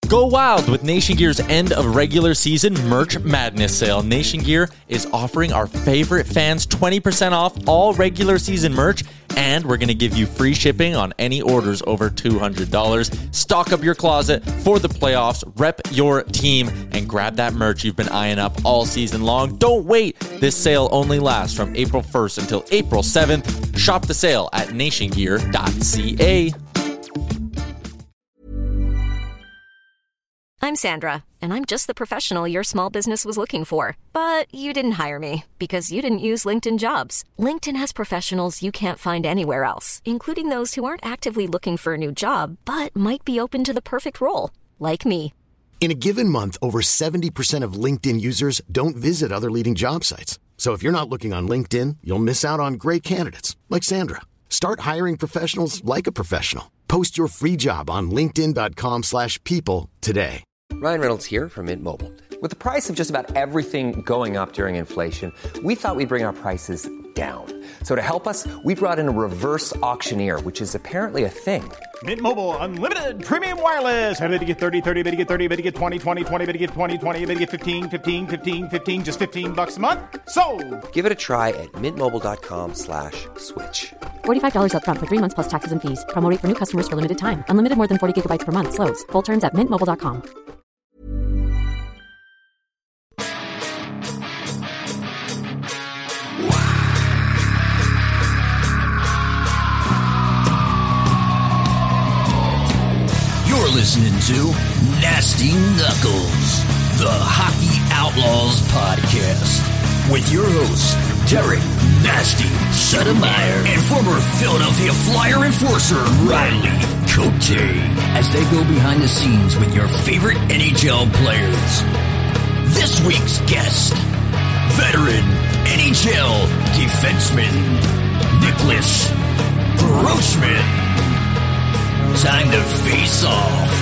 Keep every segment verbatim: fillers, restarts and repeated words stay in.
Go wild with Nation Gear's end of regular season merch madness sale. Nation Gear is offering our favorite fans twenty percent off all regular season merch, and we're going to give you free shipping on any orders over two hundred dollars. Stock up your closet for the playoffs, rep your team, and grab that merch you've been eyeing up all season long. Don't wait. This sale only lasts from April first until April seventh. Shop the sale at nation gear dot c a. I'm Sandra, and I'm just the professional your small business was looking for. But you didn't hire me because you didn't use LinkedIn Jobs. LinkedIn has professionals you can't find anywhere else, including those who aren't actively looking for a new job, but might be open to the perfect role, like me. In a given month, over seventy percent of LinkedIn users don't visit other leading job sites. So if you're not looking on LinkedIn, you'll miss out on great candidates like Sandra. Start hiring professionals like a professional. Post your free job on linkedin dot com slash people today. Ryan Reynolds here from Mint Mobile. With the price of just about everything going up during inflation, we thought we'd bring our prices down. So to help us, we brought in a reverse auctioneer, which is apparently a thing. Mint Mobile Unlimited Premium Wireless. How to get thirty, thirty, how to get thirty, how to get twenty, twenty, twenty, how to get twenty, twenty, how to get fifteen, fifteen, fifteen, fifteen, just fifteen bucks a month? Sold! Give it a try at mintmobile.com slash switch. forty-five dollars up front for three months plus taxes and fees. Promo rate for new customers for limited time. Unlimited more than forty gigabytes per month. Slows full terms at mint mobile dot com. You're listening to Nasty Knuckles, the Hockey Outlaws podcast, with your hosts, Derek Nasty Sotomayor and former Philadelphia Flyer enforcer, Riley Cote, as they go behind the scenes with your favorite N H L players. This week's guest, veteran N H L defenseman, Nicholas Grossman. Time to face off.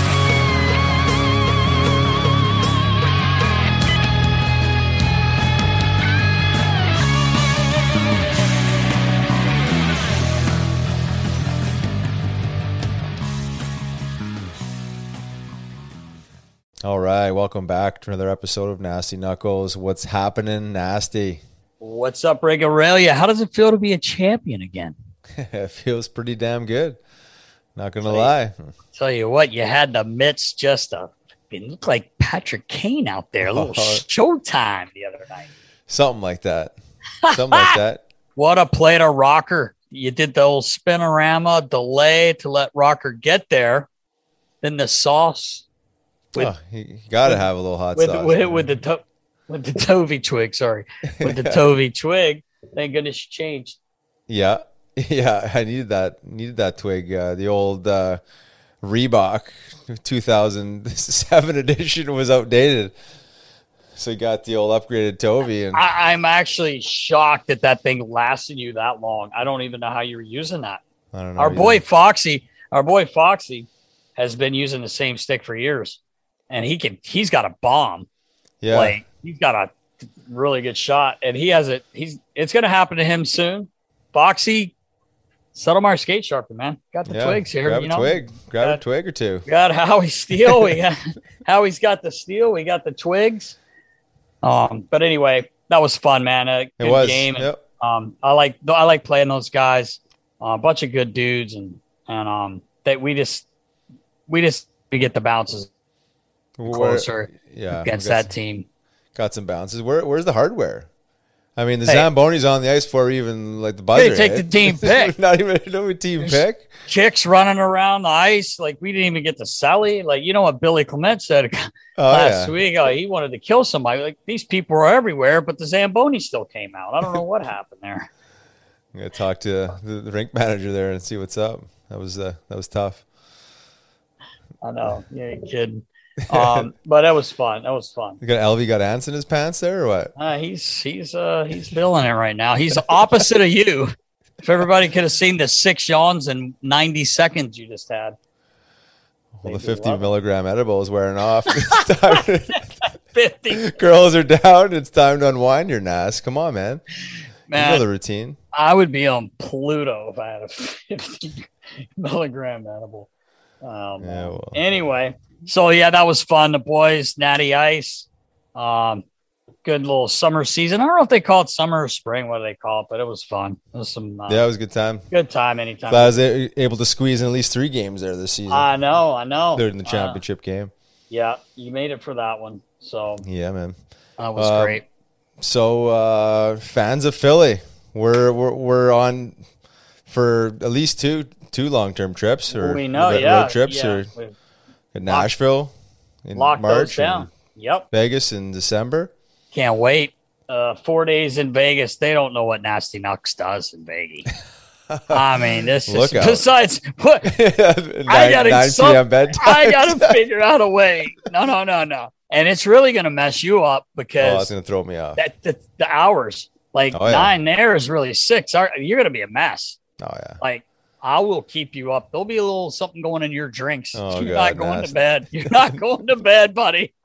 All right, welcome back to another episode of Nasty Knuckles. What's happening, Nasty? What's up, Rig Aurelia? How does it feel to be a champion again? It feels pretty damn good. Not going to lie. Tell you what, you had the mitts just a, it looked like Patrick Kane out there. A little Oh. showtime the other night. Something like that. Something like that. What a play to Rocker. You did the old spinorama delay to let Rocker get there. Then the sauce. With, oh, you got to have a little hot with, sauce. With, with the to, with the Tovey twig, sorry. With the Tovey twig. Thank goodness you changed. Yeah. Yeah, I needed that. Needed that twig. Uh, the old uh, Reebok two thousand seven edition was outdated, so you got the old upgraded Tovey. And I, I'm actually shocked that that thing lasted you that long. I don't even know how you were using that. I don't know. Our either. boy Foxy, our boy Foxy, has been using the same stick for years, and he can. He's got a bomb. Yeah, like he's got a really good shot, and he has it. He's. It's going to happen to him soon. Foxy. Settlemyre skate sharper, man. Got the yeah, twigs here. Grab you a know? twig. Grab got, a twig or two. We got Howie Steele. We got Howie's got the steel. We got the twigs. Um, but anyway, that was fun, man. A good it was. game. And, yep. um, I like I like playing those guys. Uh, a bunch of good dudes, and and um, that we just we just we get the bounces closer Where, yeah, against that team. Got some bounces. Where where's the hardware? I mean, the Hey. Zamboni's on the ice for even like the buzzer. Hey, take hit. the team pick. Not even no team There's pick. Chicks running around the ice. Like, we didn't even get to Sally. Like, you know what Billy Clement said Oh, last yeah. week? Oh, he wanted to kill somebody. Like, these people are everywhere, but the Zamboni still came out. I don't know what happened there. I'm gonna talk to the, the rink manager there and see what's up. That was uh, that was tough. I know. You ain't kidding. Um, but that was fun. That was fun. You got L V got ants in his pants there or what? Uh, he's he's uh he's feeling it right now. He's opposite of you. If everybody could have seen the six yawns in ninety seconds you just had. Well, the fifty milligram edible is wearing off. It's time to- fifty Girls are down. It's time to unwind your N A S. Come on, man. Man, You know the routine. I would be on Pluto if I had a fifty milligram edible. Um, Yeah, well. Anyway, So yeah, that was fun. The boys, Natty Ice, um, good little summer season. I don't know if they call it summer or spring, what do they call it, but it was fun. It was some uh, yeah, it was a good time. Good time anytime. Glad I was a- able to squeeze in at least three games there this season. I know, I know. Third in the championship uh, game. Yeah, you made it for that one. So yeah, man, that was uh, great. So uh, fans of Philly, we're we're we're on for at least two two long term trips or we know, road yeah, trips yeah. or at Nashville in Lock March, those down. Yep. Vegas in December. Can't wait. Uh, four days in Vegas. They don't know what Nasty Knucks does in Vegas. I mean, this is Look out. besides what nine, I gotta nine some- p.m. bedtime. I gotta figure out a way. No, no, no, no. And it's really gonna mess you up Oh, because that's gonna throw me off. that the, the hours, like Oh, yeah. nine there is really six. Are- You're gonna be a mess. Oh yeah. Like I will keep you up. There'll be a little something going in your drinks. Oh, You're God, not going nasty. to bed. You're not going to bed, buddy.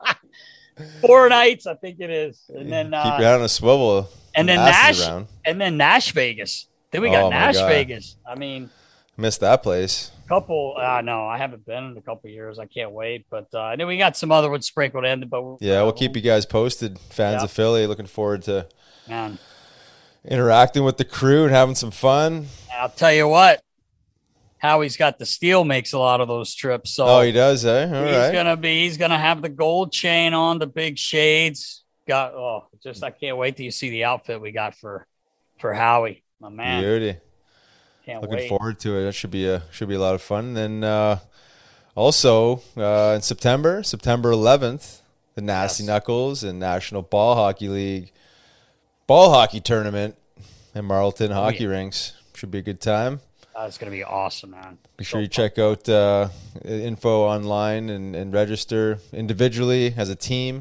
Four nights, I think it is, and then Keep uh, your head on a swivel. and then Asses Nash, around. and then Nash Vegas. Then we got Oh, my Nash God. Vegas. I mean, Missed that place. couple. Uh, no, I haven't been in a couple years. I can't wait. But uh, and then we got some other ones sprinkled in. But Yeah, uh, we'll keep you guys posted. Fans Yeah. of Philly, looking forward to Man, interacting with the crew and having some fun. I'll tell you what. Howie's got the steel makes a lot of those trips. So Oh, he does, eh? All he's right. gonna be. He's gonna have the gold chain on, the big shades. Got oh, just I can't wait till you see the outfit we got for for Howie, my man. Beauty. Can't Looking wait. forward to it. That should be a should be a lot of fun. Then uh, also uh, in September, September eleventh, the Nasty Yes. Knuckles and National Ball Hockey League ball hockey tournament in Marlton Hockey yeah. Rinks. Should be a good time. Oh, it's gonna be awesome, man. Be So sure you fun. check out uh, info online and, and register individually as a team.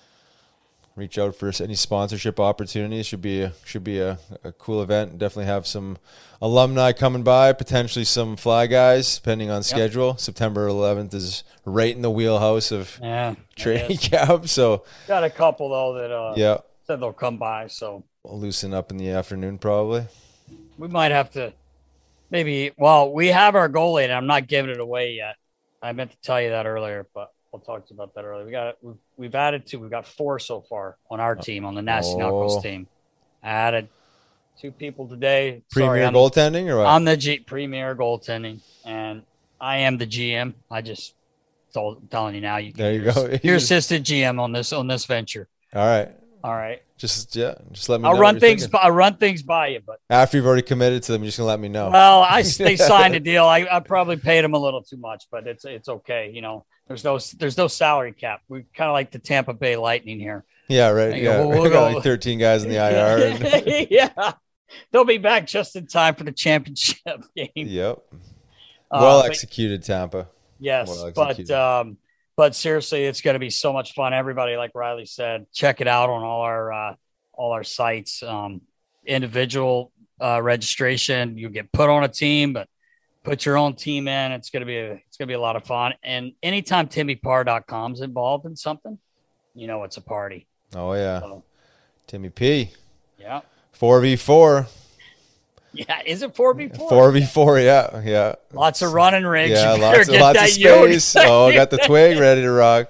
Reach out for any sponsorship opportunities. Should be a, should be a, a cool event. Definitely have some alumni coming by, potentially some fly guys, depending on schedule. September eleventh is right in the wheelhouse of Yeah, it training is. camp. So Got a couple though that uh yeah, said they'll come by. So we'll loosen up in the afternoon probably. we might have to maybe. Well, we have our goalie, and I'm not giving it away yet. I meant to tell you that earlier, but we'll talk to you about that earlier. We got we've, we've added two. We've got four so far on our team, on the Nasty Oh. Knuckles team. I added two people today. Sorry, Premier I'm, goaltending or what? I'm the G, premier goaltending, and I am the G M. I just told telling you now. You can There you you're- go. You're assistant G M on this on this venture. All right, All right. just yeah, just let me. I'll know run what you're things. thinking. By, I'll run things by you, but After you've already committed to them. You're just gonna let me know. well, I they signed a deal. I, I probably paid them a little too much, but it's it's okay. You know, there's no there's no salary cap. We kind of like the Tampa Bay Lightning here. Yeah, right. Hey, Yeah, we'll- we'll we got go- like thirteen guys in the I R. And, yeah, they'll be back just in time for the championship game. yep. Uh, Well but- executed, Tampa. Yes, Well but executed. um, but seriously, it's going to be so much fun. Everybody, like Riley said, check it out on all our uh, all our sites. Um, individual uh, registration, you get put on a team, but put your own team in. It's going to be a, it's going to be a lot of fun. And anytime Timmy Parr dot com is involved in something, you know it's a party. Oh yeah, So, Timmy P. yeah, Four v four. yeah. Is it four v four? Four v four. Yeah, yeah. Lots of running rigs. Yeah, You better lots of get lots of that yoke. space. Oh, I got the twig ready to rock.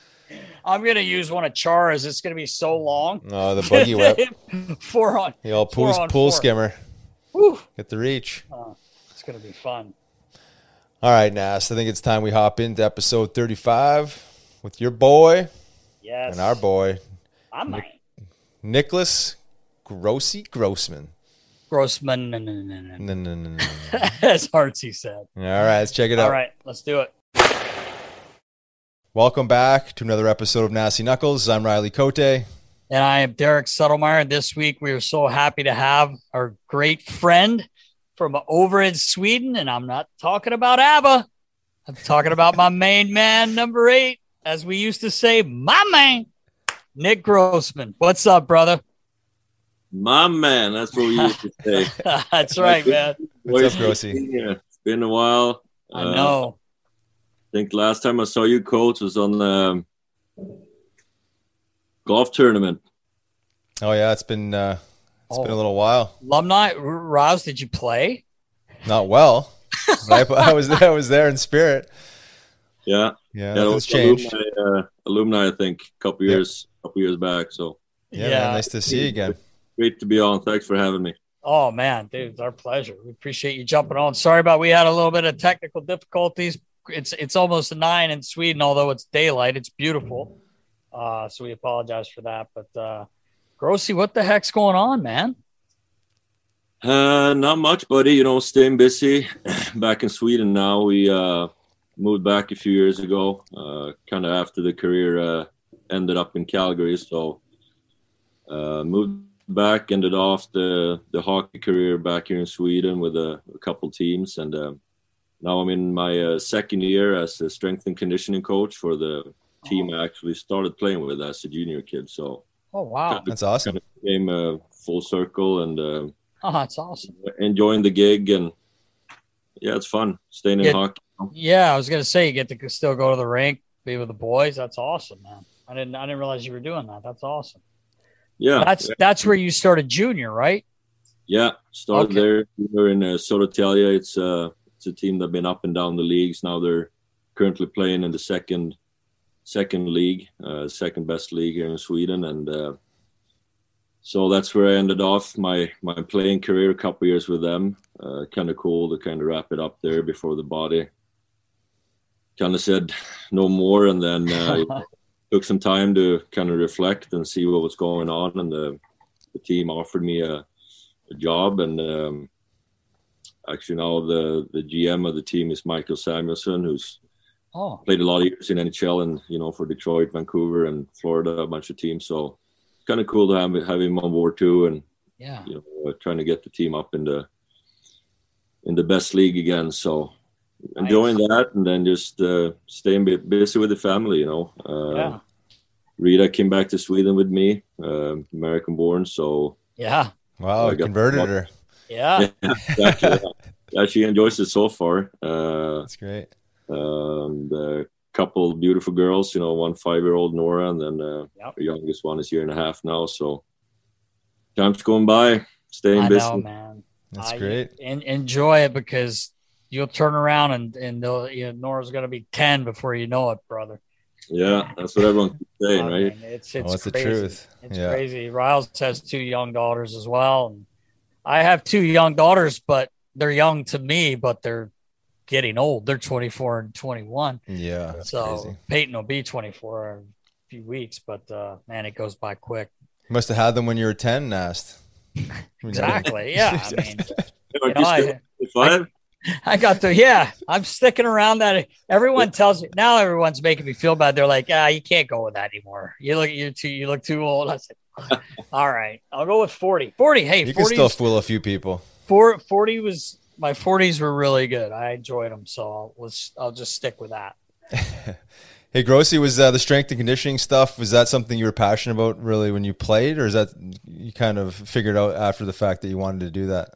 I'm going to use one of Chara's. It's going to be so long. Oh, the buggy whip. Four on. The old four pool, on pool four. skimmer. Woo. Get the reach. Oh, it's going to be fun. All right, Nas. I think it's time we hop into episode thirty-five with your boy Yes. and our boy, I might. Nicholas Grossi Grossman. Grossman. No, no, no, no, no. No, no, no, no, no. As Hartsey said. All right, let's check it out. All right, let's do it. Welcome back to another episode of Nasty Knuckles. I'm Riley Cote. And I am Derek Settlemeyer. This week, we are so happy to have our great friend from over in Sweden. And I'm not talking about ABBA. I'm talking about my main man, number eight, as we used to say, my man, Nick Grossman. What's up, brother? My man, that's what we used to say. That's right, man. What's up, Grossi? Yeah, it's been a while. I Uh, know. I think last time I saw you, coach, was on the golf tournament. Oh yeah, it's been uh, it's Oh. been a little while. Alumni, R- Rouse, did you play? Not well, but I, I was I was there in spirit. Yeah, Yeah, that nothing's was changed. alumni, uh, alumni, I think, a couple Yep. years, couple years back. So Yeah, Yeah. man, nice to see you again. great to be on. Thanks for having me. Oh man, dude, it's our pleasure. We appreciate you jumping on. Sorry about we had a little bit of technical difficulties. It's it's almost nine in Sweden, although it's daylight. It's beautiful. Uh, so we apologize for that. But uh Grossi, what the heck's going on, man? Uh, not much, buddy. You know, staying busy. Back in Sweden now. We uh, moved back a few years ago, uh, kind of after the career uh, ended up in Calgary. So uh, moved back, ended off the, the hockey career back here in Sweden with a, a couple teams. And uh, now I'm in my uh, second year as a strength and conditioning coach for the team I actually started playing with as a junior kid. So Oh wow. kind of, That's awesome. kind of came uh, full circle and uh, Oh, that's awesome. enjoying the gig. And yeah, it's fun staying in Yeah. hockey. Yeah, I was gonna say you get to still go to the rink, be with the boys. That's awesome, man. I didn't I didn't realize you were doing that. That's awesome. Yeah, That's that's where you started junior, right? yeah. Started Okay. there. We were in uh, Södertälje. It's uh, it's a team that's been up and down the leagues. Now they're currently playing in the second second league, uh, second best league here in Sweden, and uh, so that's where I ended off my my playing career. A couple of years with them. Uh, kind of cool to kind of wrap it up there before the body kind of said no more, and then uh, took some time to kind of reflect and see what was going on. And the, the team offered me a, a job, and um, actually now the the G M of the team is Michael Samuelsson, who's Oh, played a lot of years in N H L and, you know, for Detroit, Vancouver, and Florida, a bunch of teams. So kind of cool to have, have him on board too, and yeah. you know, uh, trying to get the team up in the in the best league again. So enjoying that, and then just uh, staying bu- busy with the family. You know, uh, Yeah. Rita came back to Sweden with me, uh, American born. So Yeah. Wow, I you got- converted her. Yeah. yeah, exactly, yeah. Yeah, she enjoys it so far. Uh, That's great. um, the couple beautiful girls, you know, one five-year-old Nora, and then uh, Yep. the youngest one is a year and a half now. So time's going by, staying I busy. know, man. That's I- great. En- enjoy it because you'll turn around and and they'll, you know, Nora's gonna be ten before you know it, brother. Yeah, that's what everyone keeps saying, I right? mean, it's it's Oh, it's the crazy. truth. It's Yeah. crazy. Riles has two young daughters as well, and I have two young daughters, but they're young to me, but they're getting old. They're twenty-four and twenty-one. Yeah, that's so crazy. Peyton will be twenty-four in a few weeks, but uh, man, it goes by quick. You must have had them when you were ten, Nast. Exactly. Yeah. I mean, Yeah, you know, I, Five? I got to, yeah, I'm sticking around that. Everyone tells me now, everyone's making me feel bad. They're like, ah, you can't go with that anymore. You look, you're too, you look too old. I said, all right, I'll go with forty. forty. Hey, You can forty, still fool a few people. four, forty was, my forties were really good. I enjoyed them. So I'll, let's, I'll just stick with that. Hey, Grossi, was uh, the strength and conditioning stuff, was that something you were passionate about really when you played, or is that you kind of figured out after the fact that you wanted to do that?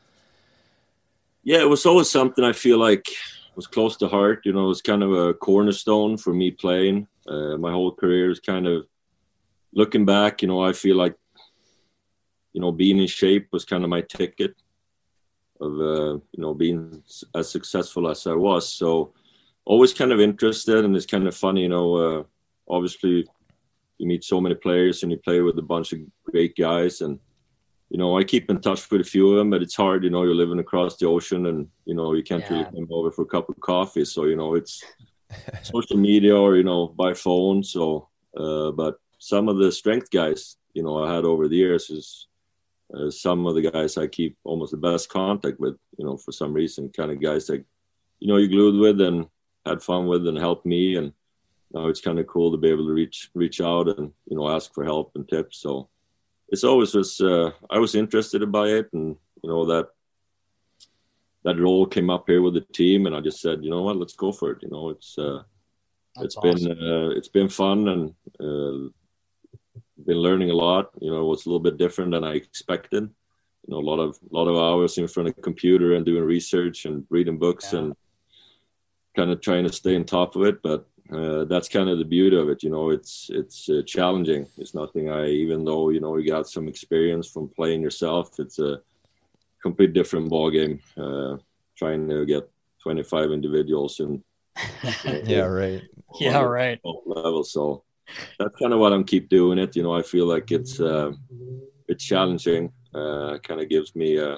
Yeah, it was always something I feel like was close to heart. You know, it was kind of a cornerstone for me playing. Uh, my whole career is kind of looking back, you know, I feel like, you know, being in shape was kind of my ticket of, uh, you know, being as successful as I was. So always kind of interested, and it's kind of funny, you know, uh, obviously you meet so many players and you play with a bunch of great guys, and, you know, I keep in touch with a few of them, but it's hard, you know, you're living across the ocean and, you know, you can't Yeah. really come over for a cup of coffee. So, you know, it's social media or, you know, by phone. So, uh, but some of the strength guys, you know, I had over the years is uh, some of the guys I keep almost the best contact with, you know, for some reason, kind of guys that, you know, you glued with and had fun with and helped me. And now it's kind of cool to be able to reach, reach out and, you know, ask for help and tips. So, it's always was, uh, I was interested by it, and, you know, that, that role came up here with the team, and I just said, you know what, let's go for it. You know, it's, uh, That's it's been, uh, it's been fun, and, uh, been learning a lot. You know, it was a little bit different than I expected. You know, a lot of, a lot of hours in front of a computer and doing research and reading books Yeah. and kind of trying to stay on top of it. But Uh, that's kind of the beauty of it, you know. It's it's uh, challenging. It's nothing I, even though, you know, you got some experience from playing yourself, it's a complete different ball game. Uh, trying to get twenty-five individuals in Yeah, right. Yeah, right. Level. So that's kind of what I'm keep doing it. You know, I feel like it's uh, it's challenging. Uh, kind of gives me a,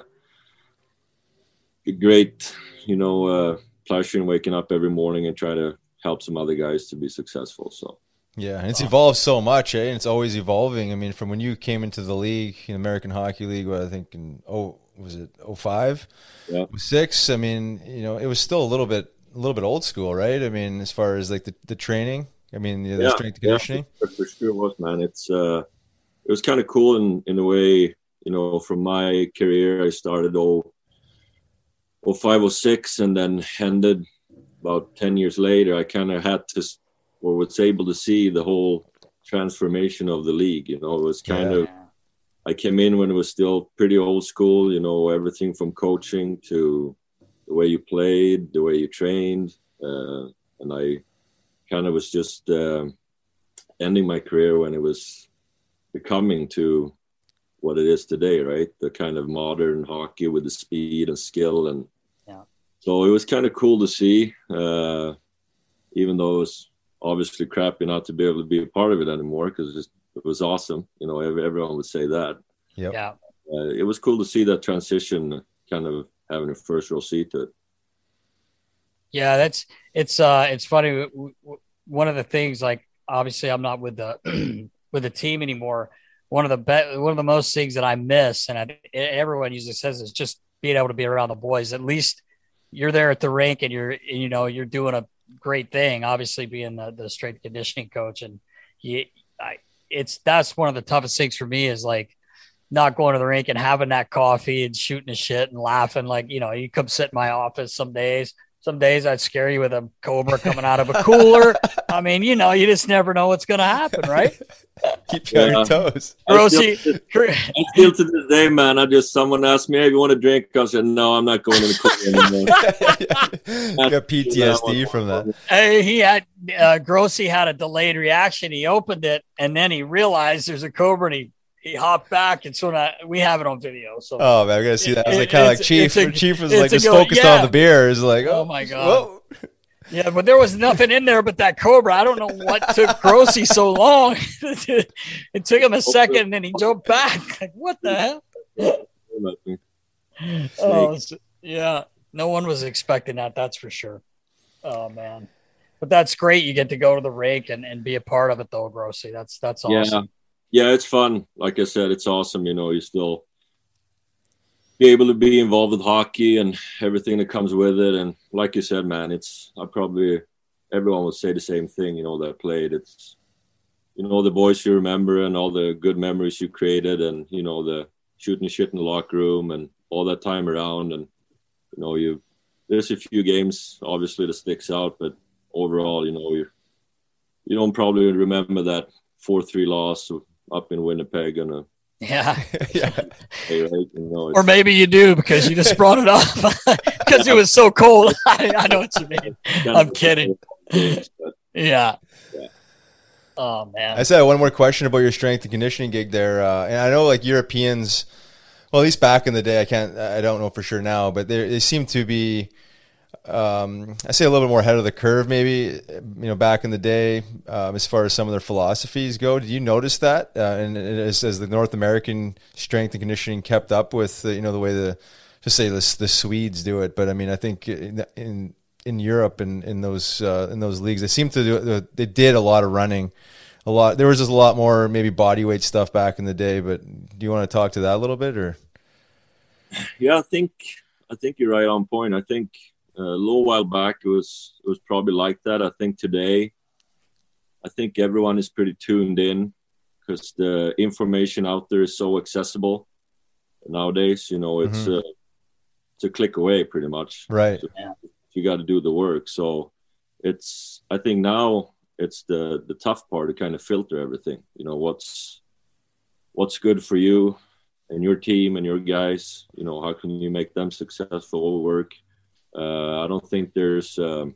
a great, you know, uh, pleasure in waking up every morning and try to help some other guys to be successful. So. Yeah, and it's evolved so much, eh? And it's always evolving. I mean, from when you came into the league, the American Hockey League, what I think in oh was it oh five, yeah, six. I mean, you know, it was still a little bit a little bit old school, right? I mean, as far as like the, the training, I mean, the, the yeah, strength and conditioning. Yeah, for sure was, man. It's uh, it was kind of cool in in a way. You know, from my career, I started oh oh five oh six, and then ended about ten years later. I kind of had to. Or was able to see the whole transformation of the league. You know, it was kind yeah. of, I came in when it was still pretty old school, you know, everything from coaching to the way you played, the way you trained. Uh, and I kind of was just uh, ending my career when it was becoming to what it is today, right? The kind of modern hockey with the speed and skill. And yeah. So it was kind of cool to see, uh, even though it was obviously crappy not to be able to be a part of it anymore, because it was awesome. You know, everyone would say that. Yep. Yeah. Uh, it was cool to see that transition, kind of having a first row seat to it. Yeah, that's it's uh it's funny. One of the things, like, obviously I'm not with the with the team anymore. One of the be- one of the most things that I miss, and I, everyone usually says, is just being able to be around the boys. At least you're there at the rink, and you're you know you're doing a great thing, obviously being the, the strength conditioning coach. And you, I, it's, that's one of the toughest things for me, is like not going to the rink and having that coffee and shooting the shit and laughing. Like, you know, you come sit in my office some days, some days I'd scare you with a cobra coming out of a cooler. I mean, you know, you just never know what's going to happen. Right. Keep you yeah. on your toes. Rosie, I still, I still to this day, man, I just, someone asked me, hey, you want a drink? I said, no, I'm not going to the cooler anymore. You got P T S D from that. Hey, he had, uh, Grossi had a delayed reaction. He opened it and then he realized there's a cobra, and he, he hopped back. And so now we have it on video. So, oh man, I gotta see that. I was like, kind of like Chief. A, Chief was like just go, focused yeah. on the beer. Is like, oh, oh my God. Whoa. Yeah, but there was nothing in there but that cobra. I don't know what took Grossi so long. It took him a second, and then he jumped back. Like, what the hell? Oh, yeah. No one was expecting that, that's for sure. Oh, man. But that's great. You get to go to the rink and, and be a part of it, though, Grossi. That's, that's awesome. Yeah. yeah, it's fun. Like I said, it's awesome. You know, you still be able to be involved with hockey and everything that comes with it. And like you said, man, it's, I probably, everyone would say the same thing, you know, that played. It's, you know, the boys you remember and all the good memories you created, and, you know, the shooting shit in the locker room and all that time around. And, you know, you, there's a few games obviously that sticks out, but overall, you know, you, you don't probably remember that four three loss up in Winnipeg and a, Yeah. yeah. Hey, right? You know, or maybe you do, because you just brought it up because it was so cold. I, I know what you mean. I'm kidding. Games, but, yeah. yeah. Oh, man. I said one more question about your strength and conditioning gig there. Uh, and I know like Europeans, well, at least back in the day, I can't, I don't know for sure now, but they they seem to be, um, I say a little bit more ahead of the curve, maybe, you know, back in the day, um, as far as some of their philosophies go. Did you notice that? Uh, and, and as, as the North American strength and conditioning kept up with, uh, you know, the way the, just say the, the Swedes do it. But I mean, I think in, in, in Europe and in, in those, uh, in those leagues, they seem to do, they did a lot of running, a lot. There was just a lot more maybe body weight stuff back in the day, but do you want to talk to that a little bit, or? Yeah, I think, I think you're right on point. I think, Uh, a little while back, it was it was probably like that. I think today, I think everyone is pretty tuned in because the information out there is so accessible nowadays. You know, it's mm-hmm. uh, it's a click away, pretty much. Right. So you got to do the work. So it's I think now it's the the tough part to kind of filter everything. You know, what's what's good for you and your team and your guys. You know, how can you make them successful work? Uh, I don't think there's um,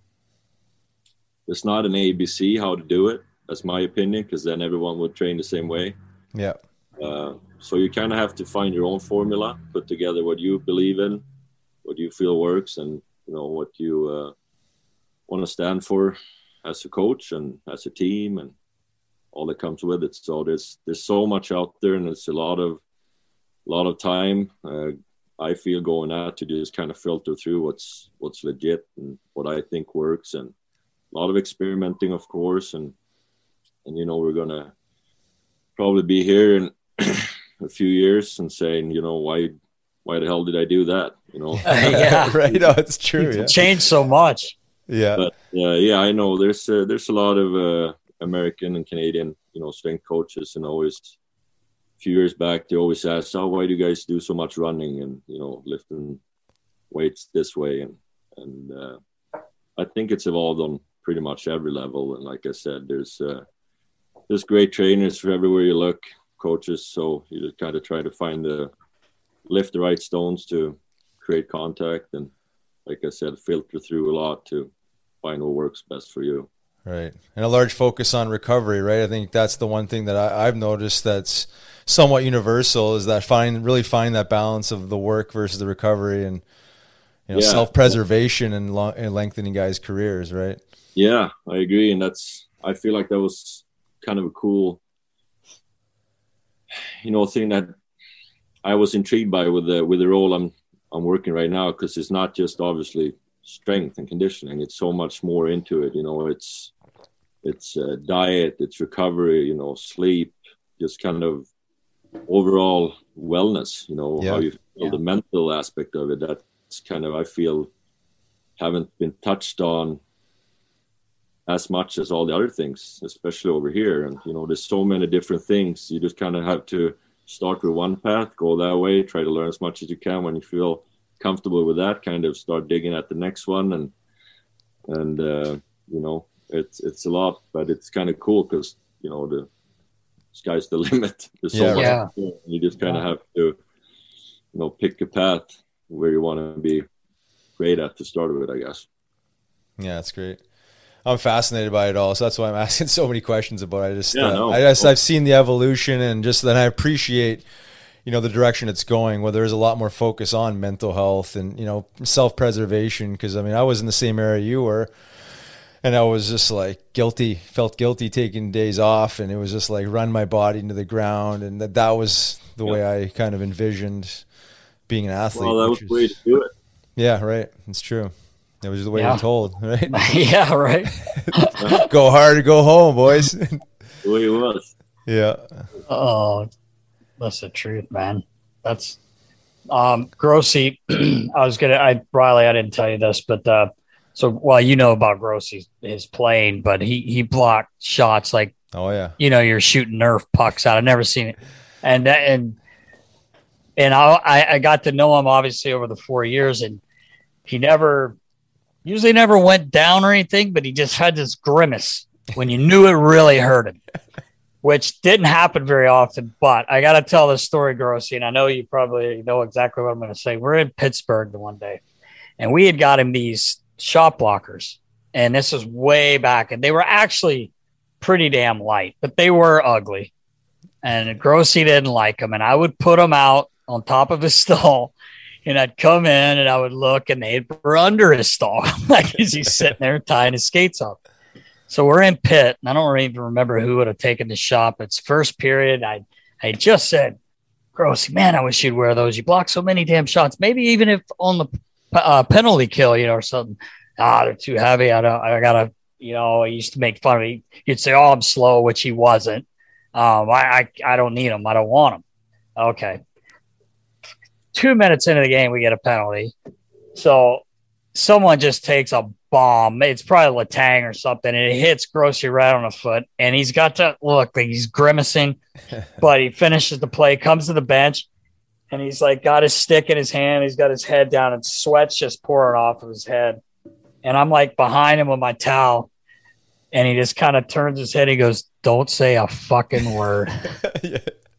there's not an A B C how to do it. That's my opinion, because then everyone would train the same way. Yeah. Uh, so you kind of have to find your own formula, put together what you believe in, what you feel works, and you know what you uh, want to stand for as a coach and as a team and all that comes with it. So there's there's so much out there, and it's a lot of a lot of time. Uh, I feel going out to just kind of filter through what's what's legit and what I think works, and a lot of experimenting, of course. And and you know, we're gonna probably be here in a few years and saying, you know, why why the hell did I do that? You know, yeah, right. No, it's true. It's yeah. changed so much. Yeah, but uh, yeah, I know there's uh, there's a lot of uh, American and Canadian, you know, strength coaches, and always a few years back they always asked, "Oh, why do you guys do so much running and, you know, lifting weights this way?" And and uh, I think it's evolved on pretty much every level. And like I said, there's uh, there's great trainers for everywhere you look, coaches. So you just kind of try to find the lift the right stones to create contact, and like I said, filter through a lot to find what works best for you. Right. And a large focus on recovery, right? I think that's the one thing that I, I've noticed that's somewhat universal, is that find really find that balance of the work versus the recovery, and, you know, yeah. self-preservation and, long, and lengthening guys' careers, right? Yeah, I agree. And that's, I feel like that was kind of a cool, you know, thing that I was intrigued by with the, with the role I'm, I'm working right now, because it's not just obviously strength and conditioning. It's so much more into it. You know, it's, it's uh, diet, it's recovery, you know, sleep, just kind of overall wellness, you know, yeah. how you feel, yeah. the mental aspect of it. That's kind of, I feel, haven't been touched on as much as all the other things, especially over here. And, you know, there's so many different things. You just kind of have to start with one path, go that way, try to learn as much as you can. When you feel comfortable with that, kind of start digging at the next one. And, and, uh, you know, it's, it's a lot, but it's kind of cool because, you know, the sky's the limit. There's so yeah, much. yeah. You just kind of yeah. have to, you know, pick a path where you want to be great at to start with, I guess. Yeah, that's great. I'm fascinated by it all, so that's why I'm asking so many questions about it. I just, yeah, uh, no. I just, I've seen the evolution, and just then I appreciate, you know, the direction it's going, where there's a lot more focus on mental health and, you know, self-preservation. Because I mean, I was in the same area you were, and I was just like guilty, felt guilty taking days off, and it was just like run my body into the ground, and that that was the yeah. way I kind of envisioned being an athlete. Well, that was the way to do it. Yeah, right. It's true. It was the way yeah. you're told, right? yeah, right. Go hard or go home, boys. The way it was. Yeah. Oh, that's the truth, man. That's um Grossi. I was gonna I Riley, I didn't tell you this, but uh so well, you know about Grossi, his playing, but he he blocked shots like, oh yeah, you know, you're shooting Nerf pucks out. I've never seen it. And and and I I got to know him obviously over the four years, and he never usually never went down or anything, but he just had this grimace when you knew it really hurt him, which didn't happen very often. But I got to tell this story, Grossi, and I know you probably know exactly what I'm going to say. We're in Pittsburgh the one day, and we had got him these shot blockers, and this is way back, and they were actually pretty damn light, but they were ugly, and Grossi didn't like them, and I would put them out on top of his stall. And I'd come in and I would look, and they were under his stall, like as he's sitting there tying his skates up. So we're in pit, and I don't even remember who would have taken the shot. It's first period. I I just said, Grossi, man, I wish you'd wear those. You block so many damn shots. Maybe even if on the uh, penalty kill, you know, or something. Ah, they're too heavy. I don't. I gotta. You know, I used to make fun of me. He'd say, "Oh, I'm slow," which he wasn't. Um, I, I I don't need them. I don't want them. Okay. Two minutes into the game, we get a penalty. So someone just takes a bomb. It's probably Letang or something, and it hits Grossi right on the foot. And he's got to look like he's grimacing, but he finishes the play, comes to the bench, and he's like got his stick in his hand. He's got his head down, and sweat's just pouring off of his head. And I'm like behind him with my towel, and he just kind of turns his head. He goes, "Don't say a fucking word." yeah.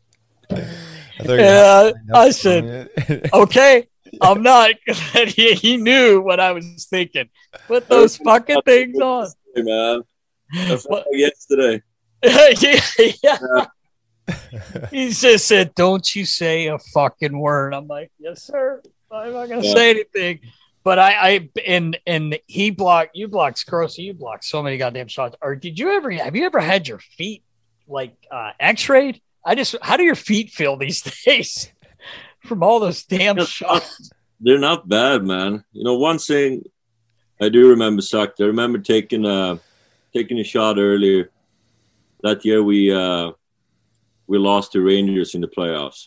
I, yeah, I said, okay, I'm not. he, he knew what I was thinking. Put those fucking things on. Hey, man. That's what I get today. yeah. yeah. He just said, "Don't you say a fucking word." I'm like, "Yes, sir. I'm not going to yeah. say anything." But I, I and and he blocked, you blocked Gross, you blocked so many goddamn shots. Or did you ever have you ever had your feet like uh, X-rayed? I just, how do your feet feel these days from all those damn they're shots? Not, they're not bad, man. You know, one thing I do remember sucked. I remember taking a taking a shot earlier that year. We uh, we lost to Rangers in the playoffs.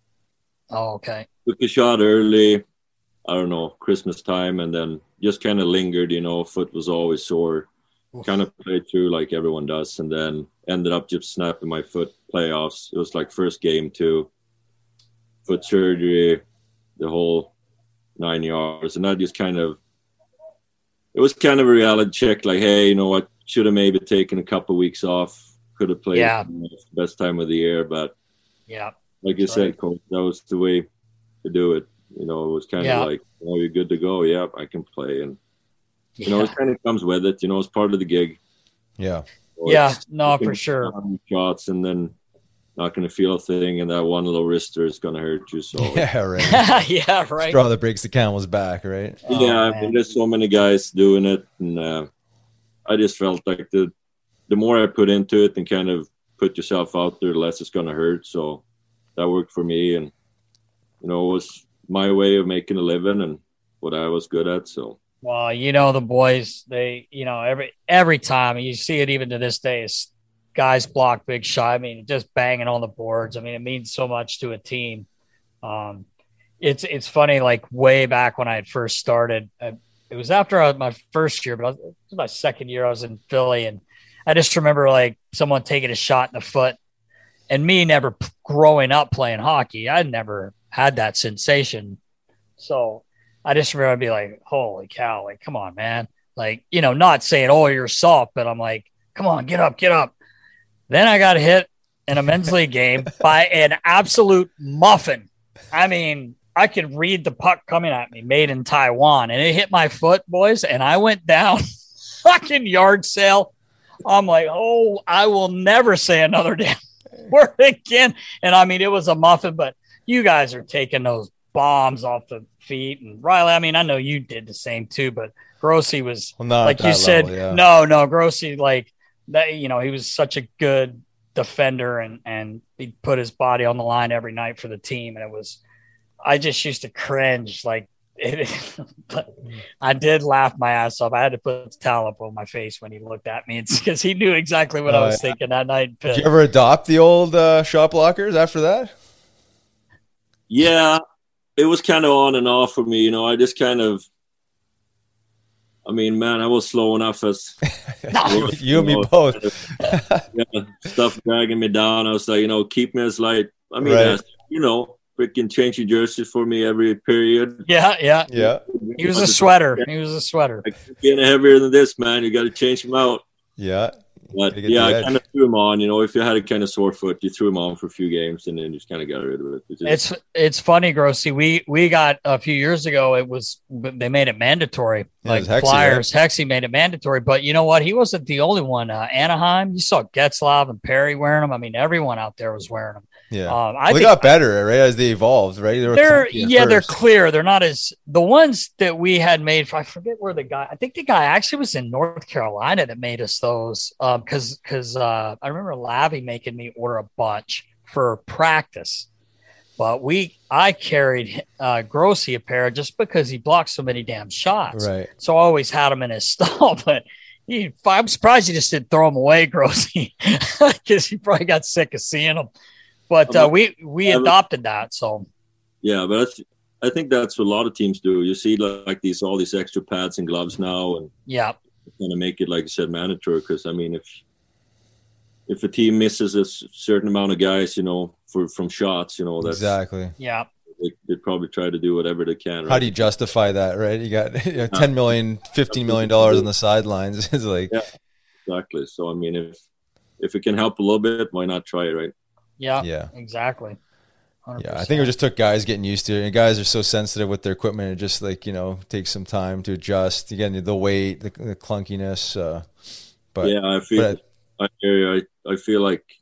Oh, okay. Took a shot early. I don't know, Christmas time, and then just kind of lingered, you know, foot was always sore. Kind of played through like everyone does, and then ended up just snapping my foot playoffs. It was like first game too. Foot surgery, the whole nine yards. And that just kind of, it was kind of a reality check, like, hey, you know what, should have maybe taken a couple of weeks off. Could have played yeah. the best time of the year, but yeah, like you said, Cole, that was the way to do it. You know, it was kind yeah. of like, oh, you're good to go. Yeah, I can play. And, you yeah. know, it kind of comes with it. You know, it's part of the gig. Yeah. So yeah, no, for sure. Shots and then not going to feel a thing. And that one little wrister is going to hurt you. So yeah, right. yeah, right. Straw that breaks the camel's back, right? Yeah, oh, I mean, there's so many guys doing it. And uh, I just felt like the, the more I put into it and kind of put yourself out there, the less it's going to hurt. So that worked for me. And, you know, it was my way of making a living and what I was good at. So, well, you know, the boys, they, you know, every, every time you see it, even to this day, is guys block big shot. I mean, just banging on the boards. I mean, it means so much to a team. Um, it's, it's funny, like way back when I had first started, I, it was after I, my first year, but I was, it was my second year I was in Philly. And I just remember like someone taking a shot in the foot and me never p- growing up playing hockey. I never had that sensation. So I just remember I'd be like, holy cow, like, come on, man. Like, you know, not saying, oh, you're soft, but I'm like, come on, get up, get up. Then I got hit in a men's league game by an absolute muffin. I mean, I could read the puck coming at me, made in Taiwan, and it hit my foot, boys, and I went down fucking yard sale. I'm like, oh, I will never say another damn word again. And I mean, it was a muffin, but you guys are taking those bombs off the feet. And Riley, I mean, I know you did the same too, but Grossi was, well, like you said, level, yeah. no, no, Grossi, like that, you know, he was such a good defender and, and he put his body on the line every night for the team. And it was, I just used to cringe. Like it, but I did laugh my ass off. I had to put the towel up on my face when he looked at me. It's because he knew exactly what oh, I was yeah. thinking that night. Did you ever adopt the old uh, shot blockers after that? Yeah, it was kind of on and off for me. You know, I just kind of, I mean, man, I was slow enough as was, you, you and know, me both. Kind of, yeah, stuff dragging me down. I was like, you know, keep me as light. I mean, right. as, you know, freaking changing jerseys for me every period. Yeah, yeah, yeah. He was a sweater. He was a sweater. Like, getting heavier than this, man. You got to change him out. Yeah. But yeah, I kind of threw him on. You know, if you had a kind of sore foot, you threw him on for a few games and then just kind of got rid of it. It's it's, it's funny, Grossi. We we got a few years ago. It was they made it mandatory. Yeah, like Hexy, Flyers, right? Hexy made it mandatory. But you know what? He wasn't the only one. Uh, Anaheim, you saw Getzlaf and Perry wearing them. I mean, everyone out there was wearing them. Yeah, um, I well, they got better, right, as they evolved, right? They were they're yeah, first. They're clear. They're not as the ones that we had made. I forget where the guy. I think the guy actually was in North Carolina that made us those. Um, because because uh, I remember Lavi making me order a bunch for practice, but we I carried uh, Grossi a pair just because he blocked so many damn shots. Right. So I always had him in his stall, but. He, I'm surprised he just didn't throw him away, Grossi, because he probably got sick of seeing them. But uh, we we adopted that, so yeah. But that's, I think that's what a lot of teams do. You see, like these all these extra pads and gloves now, and yeah, kind of make it, like you said, mandatory. Because I mean, if if a team misses a certain amount of guys, you know, for from shots, you know, that's exactly yeah. They, they'd probably try to do whatever they can. Right? How do you justify that, right? You got you know, ten million, fifteen million dollars on the sidelines. It's like yeah, exactly. So I mean, if if it can help a little bit, why not try it, right? Yeah, yeah, exactly. one hundred percent. Yeah, I think it just took guys getting used to it. And guys are so sensitive with their equipment; it just like you know takes some time to adjust. Again, the weight, the, the clunkiness. Uh, but yeah, I feel. But I, I I feel like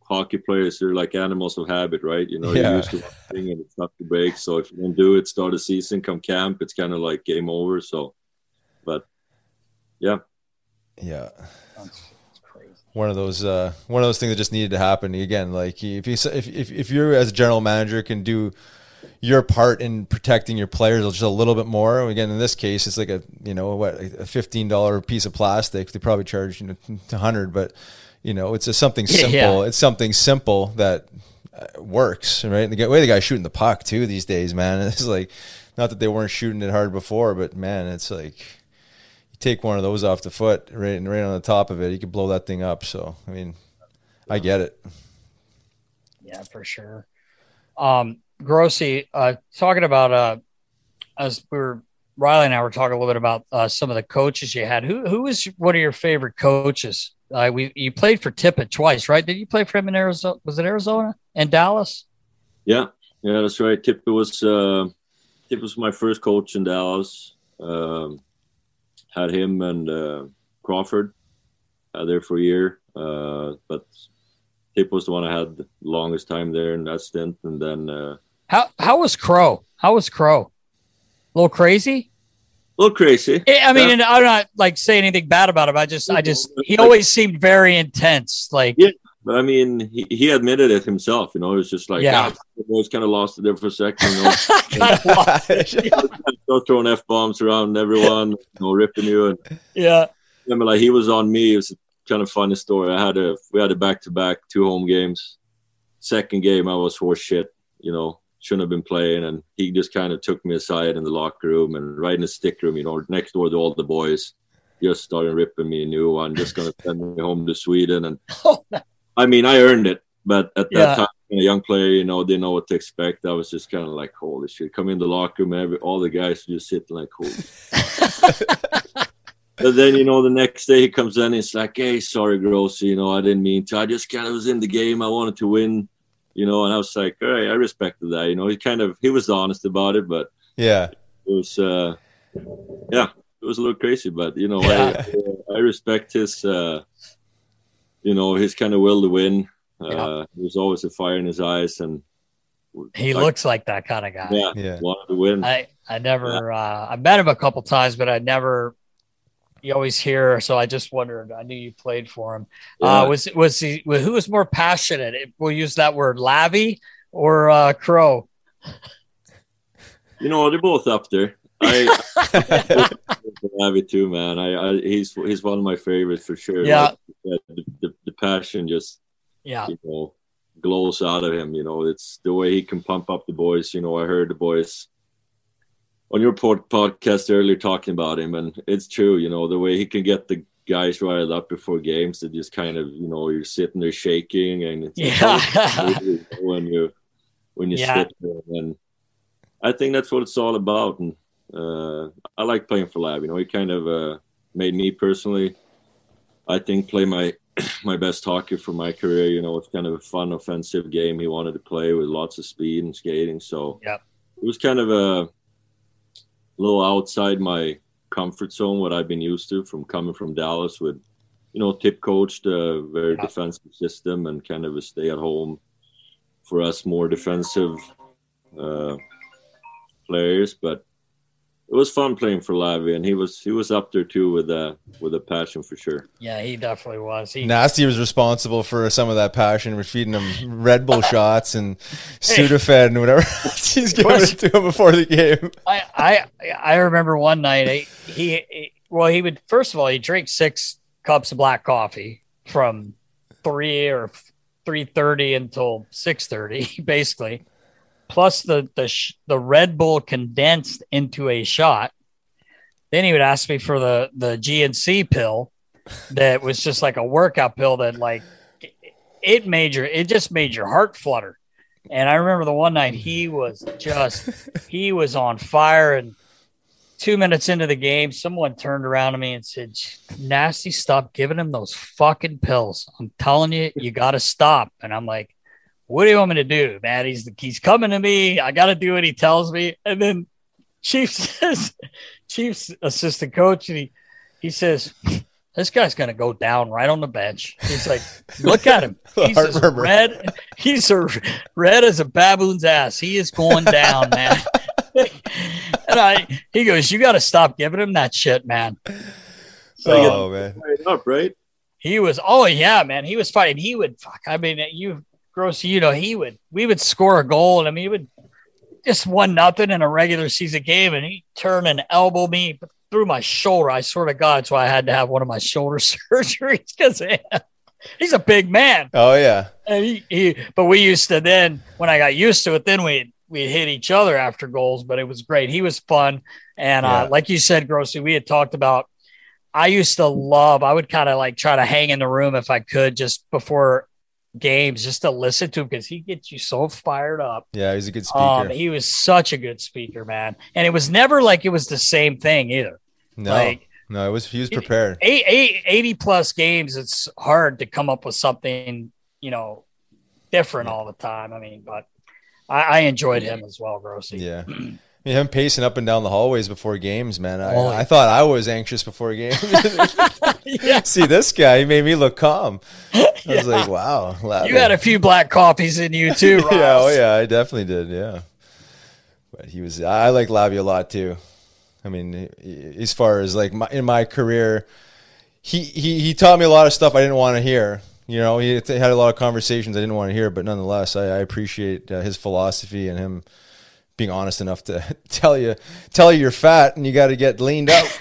hockey players, they're like animals of habit, right? You know, Yeah. you're used to one thing and it's not to break. So if you don't do it, start a season, come camp, it's kind of like game over. So, but yeah. Yeah. That's, that's crazy. One of those, uh, one of those things that just needed to happen. Again, like if you, if, if, if you as a general manager can do your part in protecting your players just a little bit more. Again, in this case, it's like a, you know, what, a fifteen dollars piece of plastic. They probably charge, you know, one hundred, but you know, it's a something simple. Yeah. It's something simple that uh, works, right? And the way the guy's shooting the puck too these days, man, it's like, not that they weren't shooting it hard before, but man, it's like you take one of those off the foot, right, and right on the top of it, you could blow that thing up. So, I mean, I get it. Yeah, for sure. Um, Grossi, uh, talking about, uh, as we were, Riley and I were talking a little bit about uh, some of the coaches you had. Who who was one of your favorite coaches? Uh, we you played for Tippett twice, right? Did you play for him in Arizona? Was it Arizona and Dallas? Yeah, yeah, that's right. Tippett was uh, Tippett was my first coach in Dallas. Um, had him and uh, Crawford uh, there for a year, uh, but Tippett was the one I had the longest time there in that stint. And then uh, how how was Crow? How was Crow? A little crazy. A little crazy. I mean, yeah. and I'm not like saying anything bad about him. I just, I just, he always seemed very intense. Like, yeah, but I mean, he, he admitted it himself. You know, it was just like, yeah, ah, the boys kind of lost it there for a second. You know, still throwing f bombs around everyone, you know, ripping you. And yeah, I remember, like he was on me. It was a kind of funny story. I had a, we had a back to back two home games. Second game, I was horse shit. You know. Shouldn't have been playing, and he just kind of took me aside in the locker room and right in the stick room, you know, next door to all the boys, just started ripping me a new one, just going to send me home to Sweden. And I mean, I earned it, but at that yeah. time, a young player, you know, didn't know what to expect. I was just kind of like, holy shit, come in the locker room, every, all the guys just sitting like, holy. But then, you know, the next day he comes in and it's like, hey, sorry, Grossi, you know, I didn't mean to. I just kind of was in the game. I wanted to win. You know, and I was like, all right, I respected that. You know, he kind of, he was honest about it, but yeah, it was, uh, yeah, it was a little crazy, but, you know, yeah. I, I respect his, uh, you know, his kind of will to win. Uh, yeah. There's always a fire in his eyes. And he like, looks like that kind of guy. Yeah, yeah. wanted to win. I, I never, yeah. uh, I met him a couple times, but I never, you always hear, so I just wondered. I knew you played for him. Yeah. Uh, was was he? Who was more passionate? We'll use that word, Lavi or uh, Crow. You know, they're both up there. I, I Lavi too, man. I, I he's he's one of my favorites for sure. Yeah, like, the, the the passion just yeah, you know, glows out of him. You know, it's the way he can pump up the boys. You know, I heard the boys on your pod- podcast earlier talking about him, and it's true, you know, the way he can get the guys riled up before games that just kind of, you know, you're sitting there shaking, and it's yeah. when you when you yeah. sit there. And I think that's what it's all about. And uh, I like playing for Lav. You know, he kind of uh, made me personally, I think, play my my best hockey for my career. You know, it's kind of a fun, offensive game he wanted to play with lots of speed and skating. So yeah. it was kind of a little outside my comfort zone, what I've been used to from coming from Dallas with, you know, Tip coached a very yeah. defensive system and kind of a stay at home for us more defensive uh, players. But it was fun playing for Lavi, and he was he was up there too with a with a passion for sure. Yeah, he definitely was. He, Nasty was responsible for some of that passion. We're feeding him Red Bull shots and Sudafed and whatever else he's giving it to him before the game. I I, I remember one night he, he, he well he would first of all he drank six cups of black coffee from three or three thirty until six thirty basically. Plus the the sh- the Red Bull condensed into a shot. Then he would ask me for the the G N C pill that was just like a workout pill that like it made your it just made your heart flutter. And I remember the one night he was just he was on fire, and two minutes into the game, someone turned around to me and said, "Nasty, stop giving him those fucking pills. I'm telling you, you got to stop." And I'm like, what do you want me to do, man? He's he's coming to me. I got to do what he tells me. And then Chief says, Chief's assistant coach, and he, he says, this guy's going to go down right on the bench. He's like, look at him. He's as red. He's a, red as a baboon's ass. He is going down, man. And I, he goes, you got to stop giving him that shit, man. So, oh, man. Up, right? He was, oh, yeah, man. He was fighting. He would, fuck, I mean, you, Gross, you know, he would, we would score a goal, and I mean, he would just one nothing in a regular season game, and he turned and elbow me through my shoulder. I swear to God, that's why I had to have one of my shoulder surgeries, because he's a big man. Oh, yeah. And he, he, but we used to then, when I got used to it, then we we hit each other after goals, but it was great. He was fun. And yeah. uh, like you said, Grossy, we had talked about, I used to love, I would kind of like try to hang in the room if I could just before games, just to listen to him, because he gets you so fired up. Yeah, he's a good speaker. Um, he was such a good speaker, man. And it was never like it was the same thing either. No, like, no, it was, he was prepared. Eight, eight, eighty plus games, it's hard to come up with something, you know, different all the time. I mean, but I, I enjoyed him as well, Grossy. Yeah. I mean, him pacing up and down the hallways before games, man. I, oh, I thought I was anxious before games. Yeah. See this guy, he made me look calm. I yeah. was like, wow. Labby. You had a few black coffees in you too, Ross. Yeah, oh yeah, I definitely did, yeah. But he was, I like Labby a lot too. I mean, as far as like my, in my career, he, he, he taught me a lot of stuff I didn't want to hear. You know, he had a lot of conversations I didn't want to hear, but nonetheless, I, I appreciate uh, his philosophy and him being honest enough to tell you, tell you you're fat and you got to get leaned out.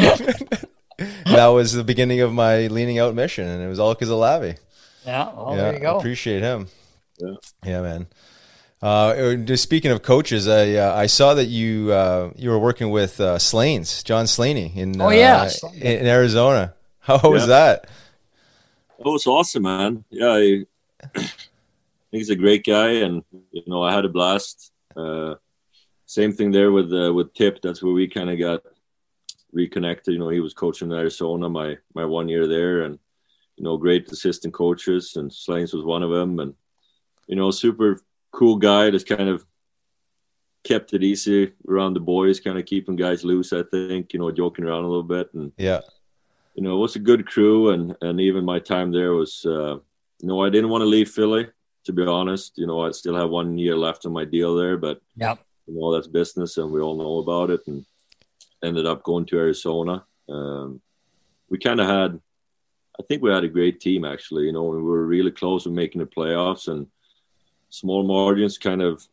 That was the beginning of my leaning out mission, and it was all because of Labby. Yeah, well, yeah, there you go. Appreciate him. Yeah, yeah, man. Uh, just speaking of coaches, I uh, I saw that you uh, you were working with uh, Slains, John Slaney in oh yeah uh, in, in Arizona. How yeah. was that? Oh, it's awesome, man. Yeah, I, I think he's a great guy, and you know, I had a blast. Uh, same thing there with uh, with Tip. That's where we kind of got reconnected. You know, he was coaching in Arizona my my one year there, and you know, great assistant coaches, and Slains was one of them, and you know, super cool guy that's kind of kept it easy around the boys, kind of keeping guys loose, I think, you know, joking around a little bit. And yeah, you know, it was a good crew, and and even my time there was uh you know, I didn't want to leave Philly, to be honest. You know, I still have one year left on my deal there, but yeah, you know, that's business and we all know about it, and ended up going to Arizona. Um we kind of had, I think we had a great team, actually. You know, we were really close to making the playoffs, and small margins kind of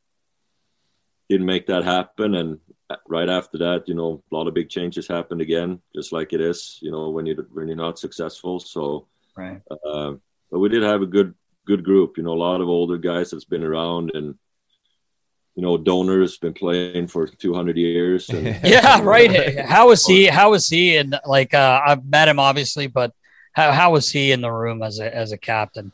didn't make that happen. And right after that, you know, a lot of big changes happened again, just like it is, you know, when you when you're not successful. So, right. Uh, but we did have a good good group. You know, a lot of older guys that's been around, and you know, Donor's been playing for two hundred years. And, yeah, right. How was he? How was he? And like, uh, I've met him obviously, but how how was he in the room as a as a captain?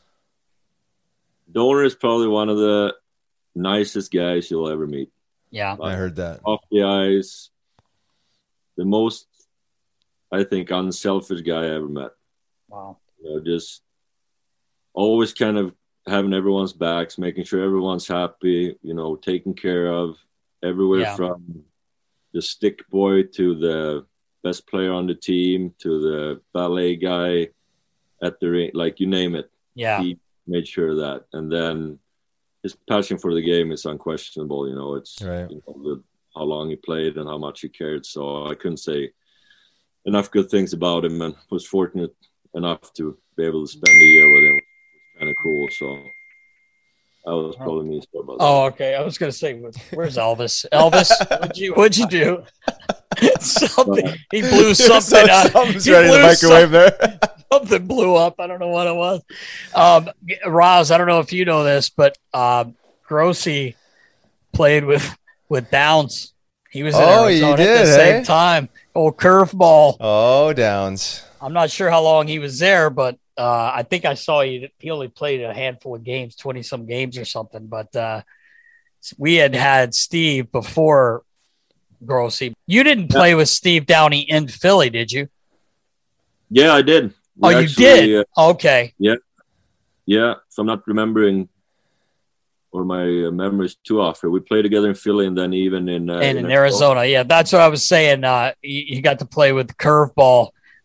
Donor is probably one of the nicest guys you'll ever meet. Yeah, I heard that. Off the ice, the most, I think, unselfish guy I ever met. Wow. You know, just always kind of having everyone's backs, making sure everyone's happy, you know, taken care of everywhere, yeah. from the stick boy to the best player on the team to the ballet guy at the ring, like you name it. Yeah. He made sure of that. And then his passion for the game is unquestionable. You know, it's right. you know, the, how long he played and how much he cared. So I couldn't say enough good things about him, and was fortunate enough to be able to spend a year with him. It was kind of cool. So that was probably me. About that. Oh, okay. I was going to say, where's Elvis? Elvis, what'd you, what'd you do? Something. He blew something out. Something's ready in the microwave some, there. Something blew up. I don't know what it was. Um, Roz, I don't know if you know this, but um, Grossy played with, with Downs. He was in oh, Arizona did, at the eh? same time. Old curveball. Oh, Downs. I'm not sure how long he was there, but uh, I think I saw he, he only played a handful of games, twenty-some games or something. But uh, we had had Steve before Grossy. You didn't play yeah. with Steve Downey in Philly, did you? Yeah, I did. We oh, actually, you did? Uh, okay. Yeah. Yeah. If I'm not remembering, or my uh, memory's too off, we played together in Philly, and then even in uh, and in, in Arizona. Arizona. Yeah, that's what I was saying. Uh, he, he got to play with the curveball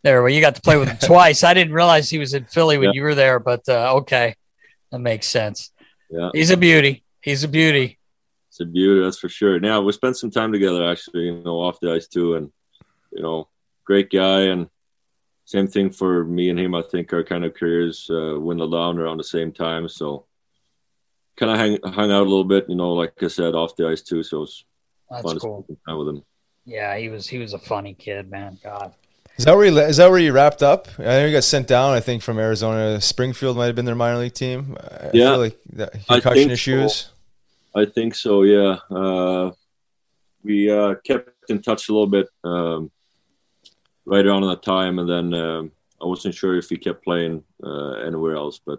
There, well, you got to play with him twice. I didn't realize he was in Philly when Yeah. you were there, but uh, okay, that makes sense. Yeah, He's a beauty. He's a beauty. it's a beauty, that's for sure. Now we spent some time together, actually, you know, off the ice too, and you know, great guy. And same thing for me and him. I think our kind of careers uh, went down around the same time, so kind of hang hung out a little bit, you know, like I said, off the ice too. So it's That's fun cool. to spend time with him. Yeah, he was he was a funny kid, man. God. Is that where you, is that where you wrapped up? I know you got sent down, I think, from Arizona. Springfield might have been their minor league team. I Yeah. feel like that I concussion think issues. so. I think so, yeah. Uh, we uh, kept in touch a little bit um, right around that time, and then um, I wasn't sure if he kept playing uh, anywhere else, but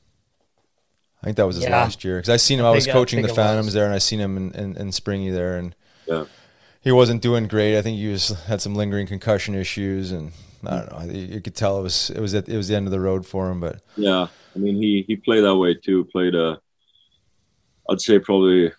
I think that was his Yeah. last year because I seen him. I, I was think- I coaching the think it was. Phantoms there, and I seen him in, in, in Springy there, and yeah. he wasn't doing great. I think he was had some lingering concussion issues, and I don't know. You, you could tell it was it was at, it was the end of the road for him. But Yeah, I mean, he, he played that way too. Played a, I'd say probably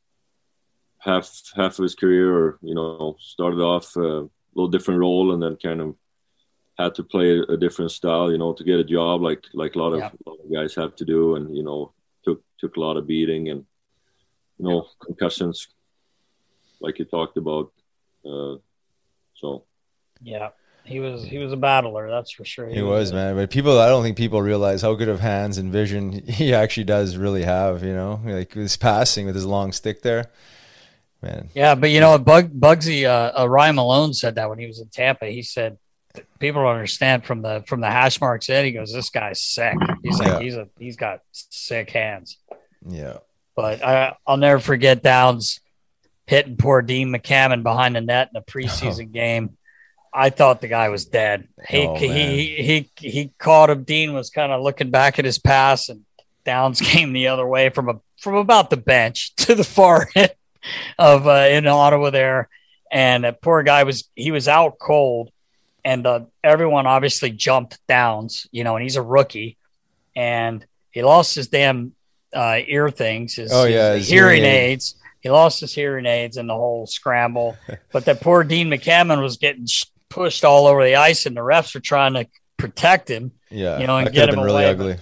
half half of his career, or you know, started off a little different role, and then kind of had to play a different style, you know, to get a job, like like a lot of, Yeah. a lot of guys have to do, and you know, took took a lot of beating, and you know, concussions, like you talked about. Uh, so Yeah, he was he was a battler, that's for sure. he was, man. But people, I don't think people realize how good of hands and vision he actually does really have. You know, like his passing with his long stick there, man. Yeah, but you know, Bug Bugsy, uh, uh, Ryan Malone said that when he was in Tampa. He said people don't understand from the from the hash marks in. He goes, "This guy's sick." He's like, Yeah. he's a he's got sick hands. Yeah. But I, I'll never forget Downs hitting poor Dean McCammon behind the net in a preseason game. I thought the guy was dead. He Oh, he, man. he he he caught him. Dean was kind of looking back at his pass, and Downs came the other way from a from about the bench to the far end of uh, in Ottawa there, and that poor guy was he was out cold, and uh, everyone obviously jumped Downs, you know, and he's a rookie, and he lost his damn uh, ear things, his, Oh, yeah, his his hearing hearing aid. aids. He lost his hearing aids in the whole scramble, but that poor Dean McCammon was getting sh- pushed all over the ice, and the refs were trying to protect him. Yeah. You know, and that get could have him been really away, ugly.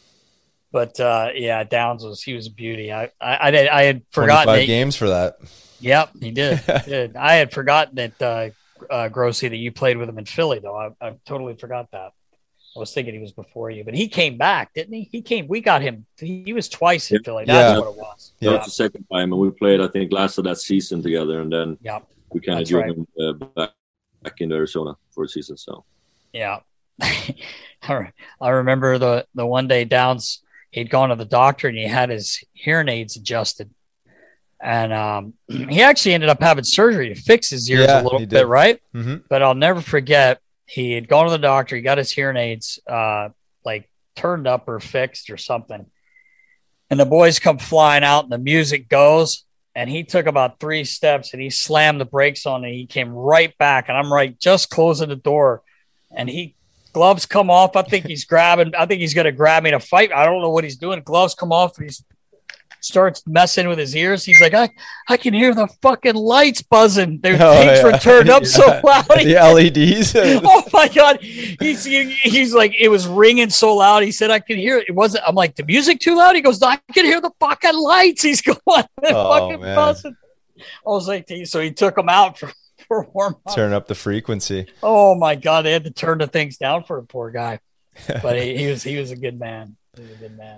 But uh, yeah, Downs was he was a beauty. I I, I, did, I had forgotten. twenty-five that- games for that. Yep, he did. He did. I had forgotten that uh, uh, Grossi that you played with him in Philly, though. I, I totally forgot that. I was thinking he was before you, but he came back, didn't he? He came. We got him. He, he was twice in Philly. That's Yeah. what it was. that Yeah. was the second time, and we played, I think, last of that season together, and then Yep. we kind of That's drew right. him uh, back back into Arizona for a season. So Yeah. All right. I remember the the one day Downs, he'd gone to the doctor and he had his hearing aids adjusted. And um, he actually ended up having surgery to fix his ears Yeah, a little he bit, did. right? Mhm. But I'll never forget, he had gone to the doctor, he got his hearing aids uh, like turned up or fixed or something. And the boys come flying out and the music goes. And he took about three steps and he slammed the brakes on and he came right back. And I'm right, just closing the door. And he gloves come off. I think he's grabbing, I think he's going to grab me to fight. I don't know what he's doing. Gloves come off. And he starts messing with his ears. He's like, I, I can hear the fucking lights buzzing. Their Oh, tapes yeah. were turned up so Yeah. loud. The L E Ds. Oh my God. He's, he, he's like, it was ringing so loud. He said, I could hear it. It wasn't, I'm like, the music too loud? He goes, no, I can hear the fucking lights. He's going, they're Oh, fucking man. buzzing. I was like, so he took him out for, for warm up. Turn up the frequency. Oh my God. They had to turn the things down for a poor guy, but he, he was, he was a good man. He was a good man.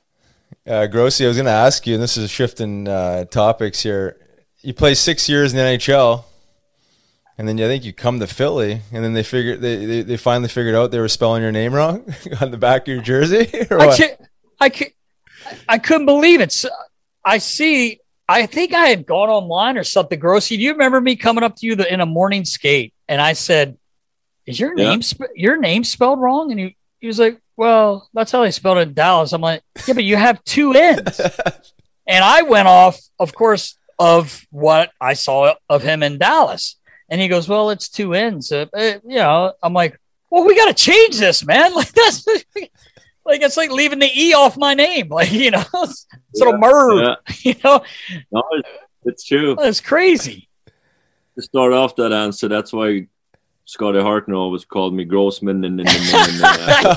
Uh, Grossi, I was going to ask you, and this is shifting uh, topics here. You play six years in the N H L, and then I think you come to Philly, and then they figured they, they, they finally figured out they were spelling your name wrong on the back of your jersey. Or I what? can't, I can't, I couldn't believe it. So I see, I think I had gone online or something. Grossi, do you remember me coming up to you the, in a morning skate? And I said, is your Yeah. name, sp- your name spelled wrong? And he, he was like, well, that's how they spelled it in Dallas. I'm like, yeah, but you have two N's. And I went off, of course, of what I saw of him in Dallas. And he goes, well, it's two N's. Uh, uh, you know, I'm like, well, we got to change this, man. Like that's like, it's like leaving the E off my name. Like, you know, it's sort of merged, yeah. you know, no, it's, it's true. it's crazy. To start off that answer, that's why Scotty Hartnell always called me Grossman, and, and, and, and uh,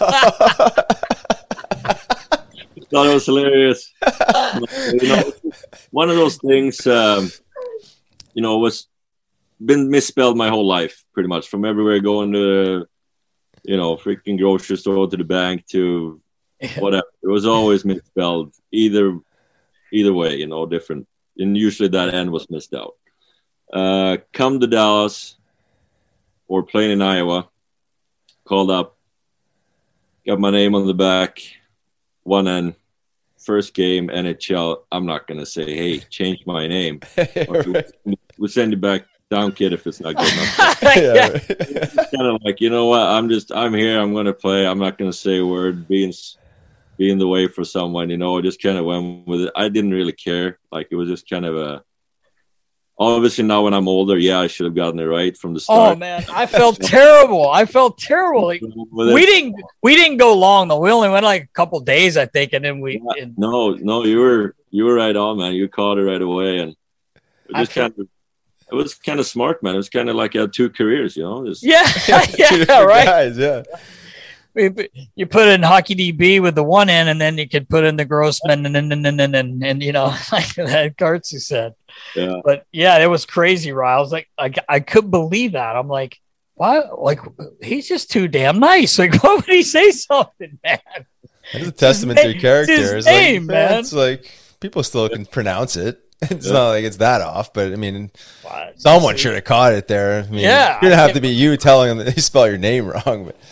thought it was hilarious. You know, one of those things, um, you know, was been misspelled my whole life, pretty much, from everywhere going to, you know, freaking grocery store to the bank to whatever. It was always misspelled, either either way, you know, different. And usually that N was missed out. Uh, come to Dallas or playing in Iowa, called up, got my name on the back, one N, first game, N H L. I'm not going to say, hey, change my name. Right. We'll send you back down, kid, if it's not good enough. Yeah, right. It's kind of like, you know what, I'm just, I'm here, I'm going to play. I'm not going to say a word, being, being the way for someone, you know, I just kind of went with it. I didn't really care. Like, it was just kind of a, obviously now when I'm older, yeah, I should have gotten it right from the start. Oh man, I felt terrible. I felt terrible. Like, we didn't we didn't go long though. We only went like a couple days, I think, and then we. Yeah, and, no, no, you were you were right on, man. You caught it right away, and it just kind of it was kind of smart, man. It was kind of like you had two careers, you know. Just, yeah, yeah, right. Guys, yeah. You put in Hockey D B with the one N, and then you could put in the Grossman, and and and and and, and, and you know, like that Gartzy said. Yeah. But yeah, it was crazy, Ryan. I was like, I, I couldn't believe that. I'm like, why? Like, he's just too damn nice. Like, why would he say something, man? It's a testament to your character. It's his it's name, like, man. It's like people still can pronounce it. It's yeah. not like it's that off, but I mean, wow, someone should have caught it there. I mean, yeah, it didn't have to be you telling them that they spell your name wrong, but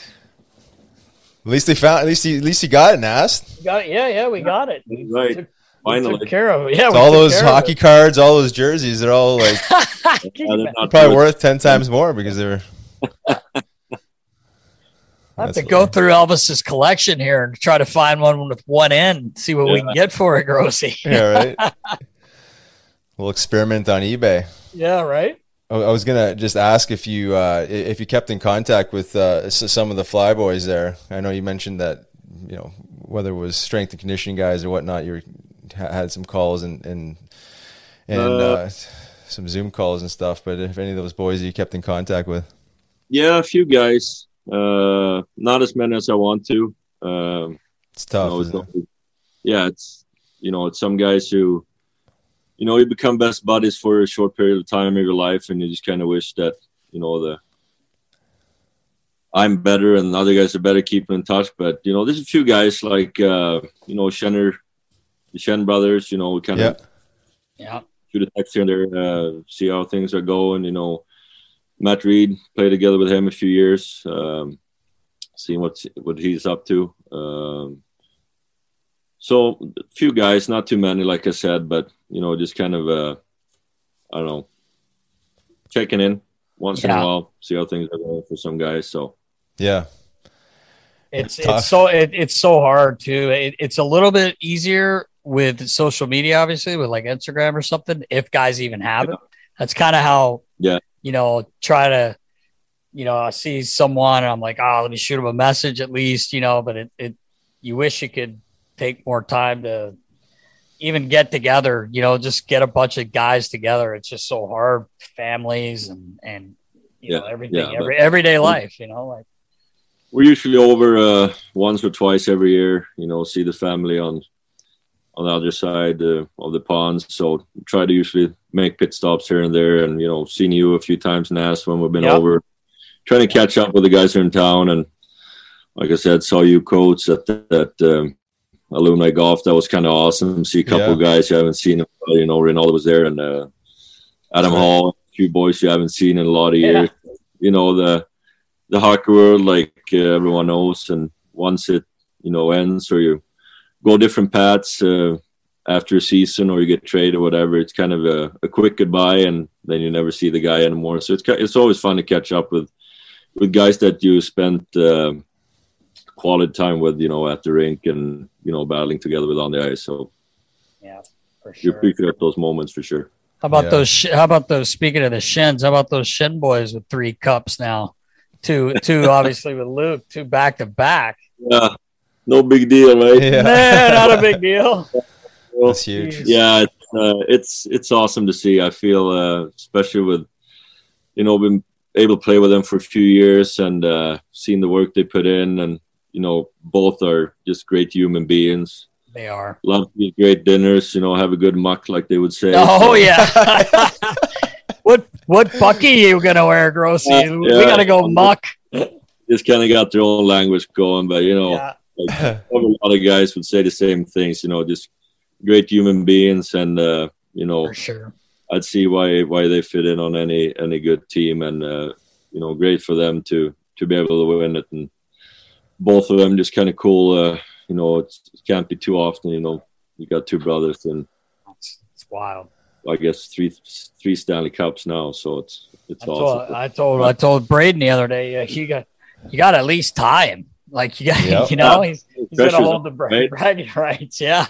at least they found. At least you, at least you got it, Nast. Got it. Yeah, yeah, we got it. Right. We took, Finally, we took care of it. Yeah, so all those hockey cards, all those jerseys, they're all like yeah, probably worth ten times more because they're. I have to go through Elvis's collection here and try to find one with one N, see what yeah. we can get for it, Grossy. Yeah, right. We'll experiment on eBay. Yeah, right. I was gonna just ask if you uh, if you kept in contact with uh, some of the Flyboys there. I know you mentioned that, you know, whether it was strength and conditioning guys or whatnot, you had some calls and and and uh, uh, some Zoom calls and stuff. But if any of those boys you kept in contact with, yeah, a few guys. Uh, not as many as I want to. Um, it's tough. You know, it's, it? Yeah, it's you know, it's some guys who, you know, you become best buddies for a short period of time in your life, and you just kind of wish that, you know, the I'm better and other guys are better keeping in touch. But you know, there's a few guys like uh, you know, Schenner, the Shen brothers. You know, we kind yeah. of yeah shoot a text here and there, uh, see how things are going. You know. Matt Reed, played together with him a few years, um, seeing what what he's up to. Um, so a few guys, not too many, like I said, but you know, just kind of uh, I don't know, checking in once yeah. in a while, see how things are going for some guys. So yeah, it's it's, it's so it, it's so hard too. It, it's a little bit easier with social media, obviously, with like Instagram or something, if guys even have yeah. it. That's kind of how yeah. you know, try to, you know, I see someone and I'm like, oh, let me shoot him a message at least, you know, but it, it, you wish you could take more time to even get together, you know, just get a bunch of guys together. It's just so hard, families and, and, you yeah, know, everything, yeah, every, everyday life, you know, like. We're usually over uh, once or twice every year, you know, see the family on, on the other side uh, of the pond. So try to usually make pit stops here and there, and, you know, seen you a few times, Nas, when we've been yep. over, trying to catch up with the guys here in town. And like I said, saw you coach at that um, alumni golf. That was kind of awesome. See a couple yeah. of guys you haven't seen, you know, Rinaldo was there, and uh, Adam right. Hall, a few boys you haven't seen in a lot of years. Yeah. You know, the, the hockey world, like uh, everyone knows. And once it, you know, ends, or you go different paths uh, after a season, or you get traded or whatever, it's kind of a, a quick goodbye, and then you never see the guy anymore. So it's it's always fun to catch up with with guys that you spent uh, quality time with, you know, at the rink, and, you know, battling together with on the ice. So yeah, for sure. You appreciate those moments for sure. How about yeah. those? Sh- how about those? Speaking of the Shins, how about those Shin boys with three cups now? Two, two, obviously with Luke, two back to back. Yeah. No big deal, right? Yeah. Nah, not a big deal. Well, that's huge. Yeah, it's, uh, it's it's awesome to see. I feel, uh, especially with, you know, been able to play with them for a few years and uh, seen the work they put in. And, you know, both are just great human beings. They are. Love to eat great dinners, you know, have a good muck, like they would say. Oh, so, yeah. what what bucky you going to wear, Grossy? Uh, yeah. We got to go muck. Just kind of got their own language going. But, you know, Yeah. like, a lot of guys would say the same things, you know, just great human beings. And, uh, you know, For sure. I'd see why why they fit in on any any good team. And, uh, you know, great for them to, to be able to win it. And both of them just kind of cool. Uh, you know, it's, it can't be too often, you know. You got two brothers and It's, it's wild. I guess three three Stanley Cups now, so it's it's I told, awesome. I told I told Braden the other day, uh, you got you got to at least tie him. Like you got, Yep. you know, Yeah. he's, he's going to Pressure's hold the on, bra- right? bragging rights. Yeah.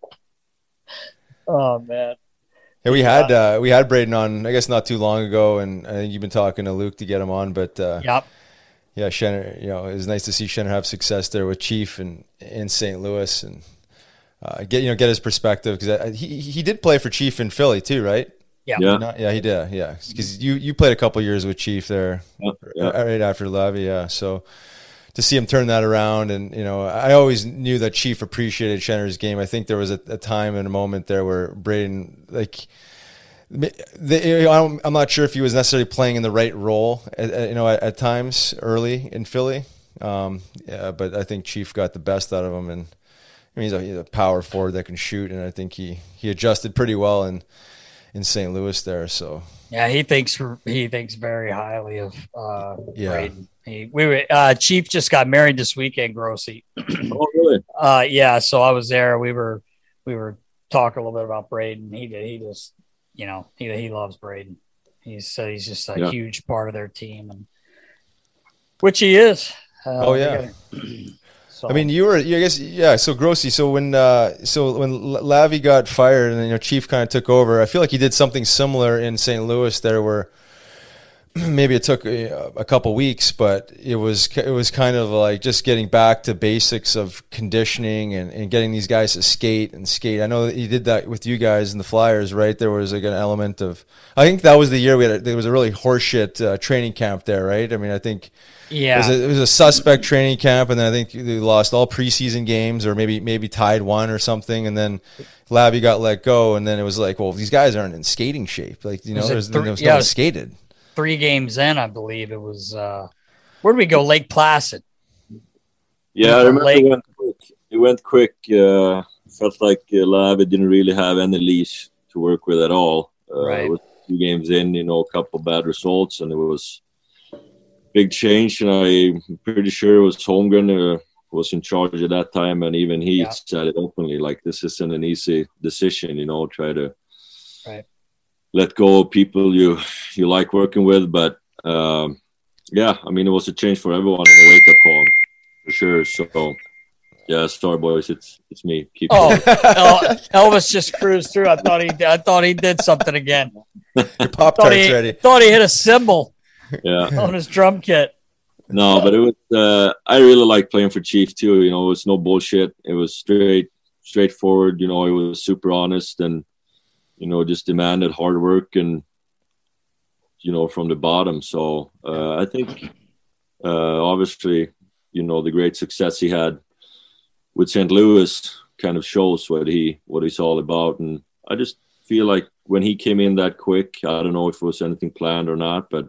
Oh man. Yeah, we had uh, we had Braden on, I guess not too long ago, and I think you've been talking to Luke to get him on. But uh, Yep. yeah, Shenner, you know, it was nice to see Shenner have success there with Chief and in Saint Louis, and uh, get you know get his perspective, because he he did play for Chief in Philly too, right? Yeah. Yeah. Not, yeah, he did. Yeah, because you you played a couple years with Chief there, Yeah, yeah. right after Levy. Yeah, so to see him turn that around, and you know, I always knew that Chief appreciated Shenner's game. I think there was a, a time and a moment there where Braden, like, the, I'm not sure if he was necessarily playing in the right role, at, at, you know, at, at times early in Philly. Um, yeah, but I think Chief got the best out of him, and I mean, he's a, he's a power forward that can shoot, and I think he he adjusted pretty well in in Saint Louis there. So Yeah, he thinks he thinks very highly of uh, Yeah. Braden. He, we were uh, Chief just got married this weekend, Grossy. Oh, really? Uh, yeah, so I was there. We were we were talking a little bit about Braden. He did. He just, you know, he he loves Braden. He said he's just a Yeah. huge part of their team, and which he is. Uh, Oh, they yeah. gotta- so, I mean, you were, I guess, yeah. So Grossy, so when, uh, so when L- Lavi got fired and you know Chief kind of took over, I feel like he did something similar in Saint Louis there, where maybe it took a, a couple weeks, but it was it was kind of like just getting back to basics of conditioning and, and getting these guys to skate and skate. I know that he did that with you guys in the Flyers, right? There was like an element of, I think that was the year we had, a, there was a really horseshit uh, training camp there, right? I mean, I think. yeah, It was, a, it was a suspect training camp, and then I think they lost all preseason games, or maybe maybe tied one or something, and then Lavi got let go, and then it was like, well, these guys aren't in skating shape. Like, you know, Was it there's, three- there was yeah, no it one was- skated. three games in, I believe it was. Uh, where did we go? Lake Placid. Yeah, I remember Lake- it went quick. It went quick. Uh, felt like uh, Lavi didn't really have any leash to work with at all. Uh, Right. It was two games in, you know, a couple bad results, and it was big change. And I'm pretty sure it was Holmgren uh, was in charge at that time, and even he Yeah. said it openly, like, this isn't an easy decision, you know, try to Right. let go of people you you like working with. But um, yeah, I mean, it was a change for everyone and a wake up call for sure. So yeah, sorry boys, it's it's me. Keep Oh, going. El- Elvis just cruised through. I thought he I thought he did something again. Your Pop Thought Tart's he, ready. thought he hit a cymbal Yeah, on his drum kit. no, but it was. Uh, I really like playing for Chief too. You know, it was no bullshit. It was straight, straightforward. You know, it was super honest and, you know, just demanded hard work and, you know, from the bottom. So uh, I think, uh, obviously, you know, the great success he had with Saint Louis kind of shows what he what he's all about. And I just feel like when he came in that quick, I don't know if it was anything planned or not, but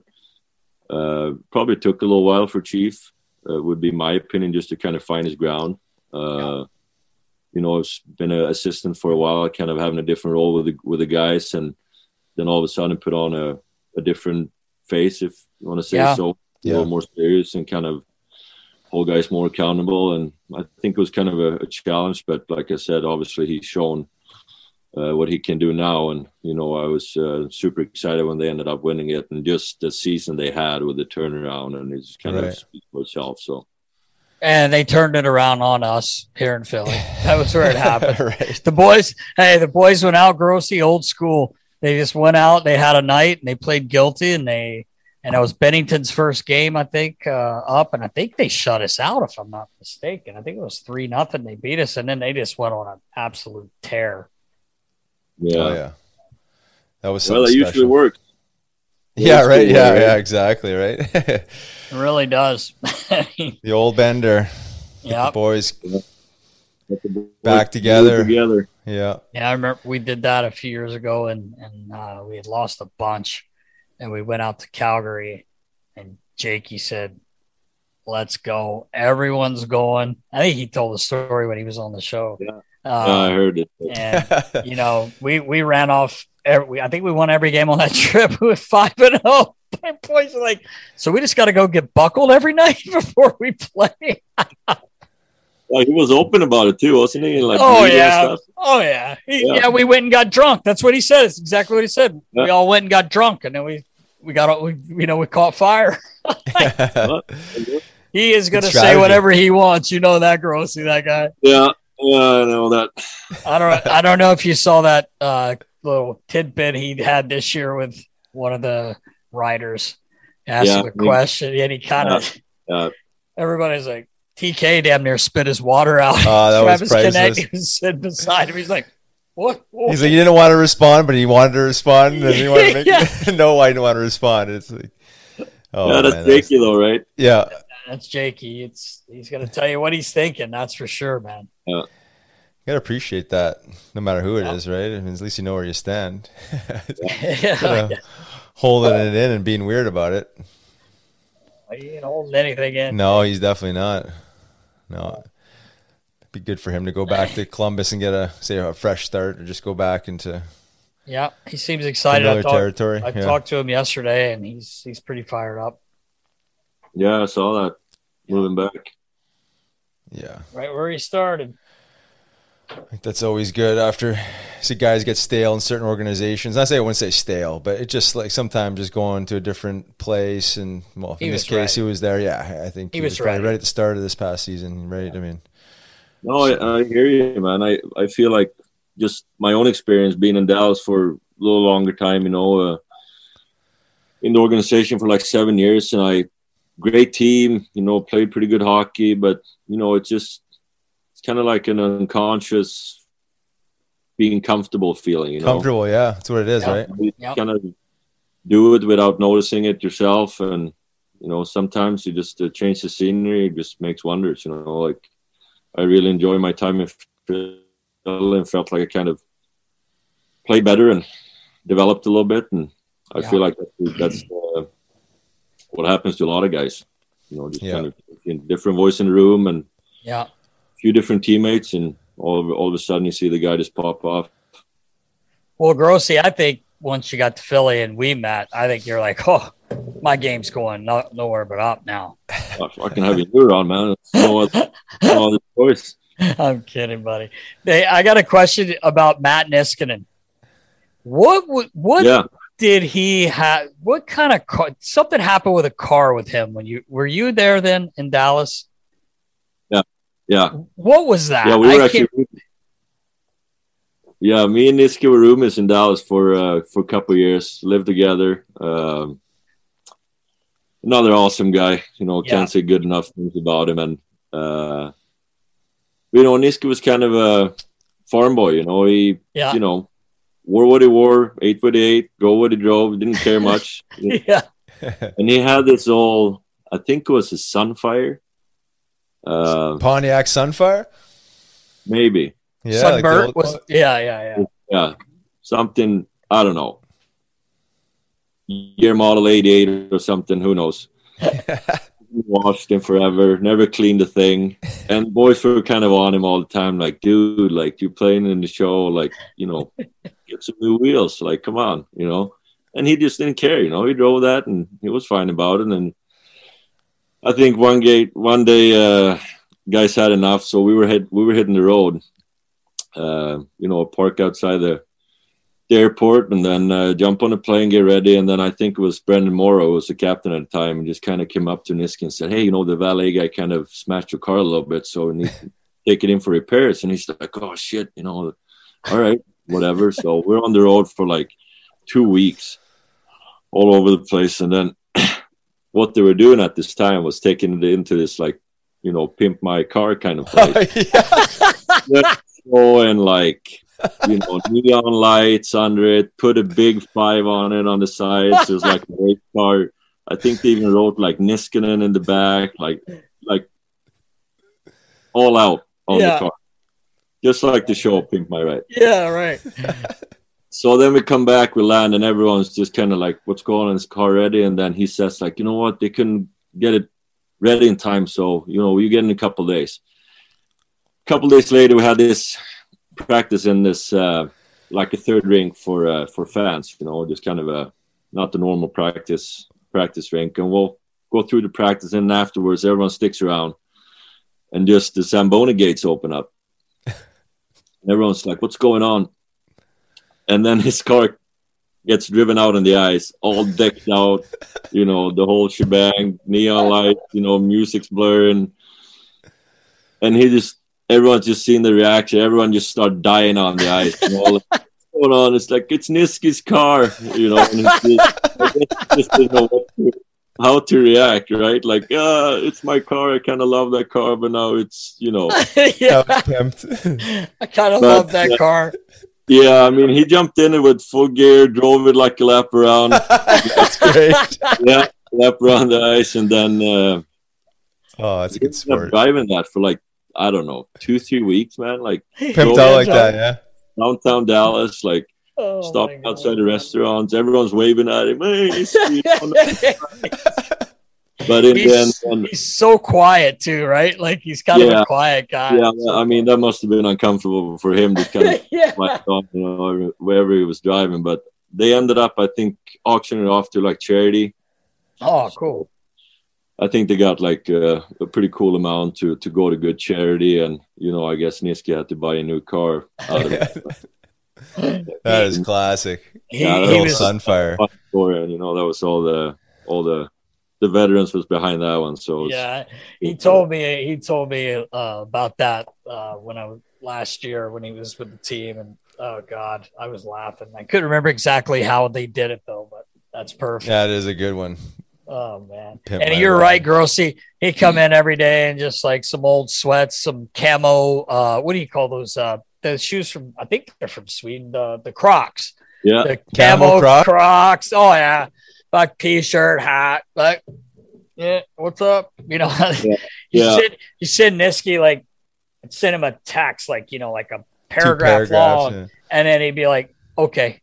uh, probably took a little while for Chief, uh, would be my opinion, just to kind of find his ground. Uh, you know, I've been an assistant for a while, kind of having a different role with the, with the guys, and then all of a sudden put on a, a different face, if you want to say Yeah. so, a Yeah. little more serious and kind of hold guys more accountable. And I think it was kind of a, a challenge, but like I said, obviously he's shown uh, what he can do now. And, you know, I was uh, super excited when they ended up winning it, and just the season they had with the turnaround, and it's kind Right. of speaks for itself. So, And they turned it around on us here in Philly. That was where it happened. Right. The boys, hey, the boys went out Grossy, old school. They just went out. They had a night and they played guilty, and they and it was Bennington's first game, I think, uh, up, and I think they shut us out, if I'm not mistaken. I think it was three nothing. They beat us, and then they just went on an absolute tear. yeah. Oh, yeah. That was Well, something it usually special. works. Yeah, right. Yeah, right? yeah, exactly, right. It really does. The old Bender. Yeah, boys back together. together. Yeah. Yeah, I remember we did that a few years ago, and and uh, we had lost a bunch, and we went out to Calgary, and Jakey said, "Let's go! Everyone's going." I think he told the story when he was on the show. Yeah, um, yeah I heard it. And you know, we we ran off. Every, I think we won every game on that trip with five and zero. My boys are like, so we just got to go get buckled every night before we play. Well, he was open about it too, wasn't he? Like, oh yeah, oh yeah. He, yeah, yeah. We went and got drunk. That's what he said. It's exactly what he said. Yeah. We all went and got drunk, and then we we got we you know we caught fire. He is going to say whatever he wants. You know that, Grossy, that guy. Yeah, yeah, I know that. I don't I don't know if you saw that uh, little tidbit he had this year with one of the writers. Asked yeah, him a question, and he kind of yeah, yeah. everybody's like. T K damn near spit his water out. Oh, that Travis was priceless. Connect was sitting beside him. He's like, what? what? He's like, he didn't want to respond, but he wanted to respond. And he wanted to make yeah. know why he didn't want to respond. It's like, oh, yeah, that's man, Jakey, that's... though, right? Yeah. That's Jakey. It's He's going to tell you what he's thinking. That's for sure, man. Yeah. You got to appreciate that, no matter who it yeah. is, right? I mean, at least you know where you stand. yeah. yeah. Holding it in and being weird about it. He ain't holding anything in. No, he's definitely not. No, it'd be good for him to go back to Columbus and get a say a fresh start, or just go back into. Yeah, he seems excited. Another I talk, territory. I yeah. talked to him yesterday, and he's he's pretty fired up. Yeah, I saw that moving back. Yeah, right where he started. I think that's always good after see guys get stale in certain organizations. I say I wouldn't say stale, but it just like sometimes just going to a different place. And well, in this case, ready. he was there. Yeah, I think he, he was, was probably ready. ready at the start of this past season. Right? I mean, no, I, I hear you, man. I, I feel like just my own experience being in Dallas for a little longer time, you know, uh, in the organization for like seven years, and I great team, you know, played pretty good hockey, but you know, it's just. It's kind of like an unconscious being comfortable feeling, you know. Comfortable, yeah. That's what it is, yeah. right? You yep. kind of do it without noticing it yourself. And, you know, sometimes you just uh, change the scenery. It just makes wonders, you know. Like, I really enjoy my time in Philly and felt like I kind of played better and developed a little bit. And I yeah. feel like that's, that's uh, what happens to a lot of guys. You know, just yeah. kind of a different voice in the room and yeah. few different teammates, and all of, all of a sudden you see the guy just pop off. Well, Grossy, I think once you got to Philly and we met, I think you're like, oh, my game's going no, nowhere but up now. I fucking have you around, man. No other, no other choice. I'm kidding, buddy. Hey, I got a question about Matt Niskanen. What what yeah. did he have? What kind of car? Something happened with a car with him when you were you there then in Dallas? Yeah. What was that? Yeah, we were I actually. Can't... Yeah, me and Niska were roommates in Dallas for uh, for a couple of years. Lived together. Um, another awesome guy. You know, can't yeah. say good enough things about him. And uh, you know, Niska was kind of a farm boy. You know, he yeah. you know wore what he wore, ate what he ate, drove what he drove. Didn't care much. yeah. And he had this old, I think it was his Sunfire. Uh, Pontiac Sunfire? Maybe. Yeah, Sunbird like was, yeah, yeah, yeah. Yeah. Something, I don't know. Year model eighty-eight or something, who knows. Washed him forever, never cleaned a thing. And boys were kind of on him all the time, like, dude, like, you're playing in the show, like, you know, get some new wheels. Like, come on, you know. And he just didn't care, you know. He drove that and he was fine about it. And I think one gate, one day, uh, guys had enough, so we were hit, we were hitting the road, uh, you know, park outside the, the airport, and then uh, jump on a plane, get ready, and then I think it was Brendan Morrow, who was the captain at the time, and just kind of came up to Niska and said, "Hey, you know, the valet guy kind of smashed your car a little bit, so we need to take it in for repairs." And he's like, "Oh shit, you know, all right, whatever." So we're on the road for like two weeks, all over the place, and then. What they were doing at this time was taking it into this, like, you know, pimp my car kind of place. Oh, yeah. Throwing like you know, neon lights under it, put a big five on it on the sides. There's like a race car. I think they even wrote like Niskanen in the back, like like all out on yeah. the car. Just like the show Pimp My Ride. Yeah, right. So then we come back, we land, and everyone's just kind of like, what's going on? Is the car ready? And then he says, like, you know what? They couldn't get it ready in time. So, you know, you get in a couple of days. A couple of days later, we had this practice in this, uh, like a third rink for uh, for fans, you know, just kind of a, not the normal practice practice rink. And we'll go through the practice, and afterwards, everyone sticks around. And just the Zamboni gates open up. And everyone's like, what's going on? And then his car gets driven out on the ice, all decked out, you know, the whole shebang, neon lights, you know, music's blaring. And he just, everyone's just seeing the reaction. Everyone just start dying on the ice. You know, like, what's going on? It's like, it's Niski's car, you know, and it's just, I guess just didn't know what to, how to react, right? Like, uh, it's my car. I kind of love that car, but now it's, you know. yeah. I kind of love that uh, car. Yeah, I mean, he jumped in it with full gear, drove it like a lap around. That's great. Yeah, lap around the ice, and then uh, oh, that's a good sport. Driving that for like, I don't know, two, three weeks, man. Like pimped out like that, yeah. Downtown Dallas, like oh, stopping outside the restaurants, everyone's waving at him. Hey, he's But in he's, the end, he's so quiet too, right? Like he's kind yeah, of a quiet guy. Yeah, I mean that must have been uncomfortable for him to kind of yeah. like off, you know, wherever he was driving. But they ended up, I think, auctioning it off to like charity. Oh, cool. So I think they got like uh, a pretty cool amount to to go to good charity, and you know, I guess Niski had to buy a new car out of it. That is classic. He, yeah, that he was Sunfire. Story, and you know, that was all the all the. The veterans was behind that one, so yeah, he told me he told me uh, about that uh, when I was last year when he was with the team, and oh god, I was laughing. I couldn't remember exactly how they did it though, but that's perfect. Yeah, it is a good one. Oh man, Pimp and my you're ride. right, Grossi. He come in every day and just like some old sweats, some camo. Uh, what do you call those? Uh, the shoes from I think they're from Sweden. The the Crocs. Yeah, the Camo camo Croc? Crocs. Oh yeah. Like t-shirt, hat, like, yeah, what's up? You know, yeah. you yeah. send you send Niski like send him a text, like you know, like a paragraph long, yeah. And then he'd be like, "Okay,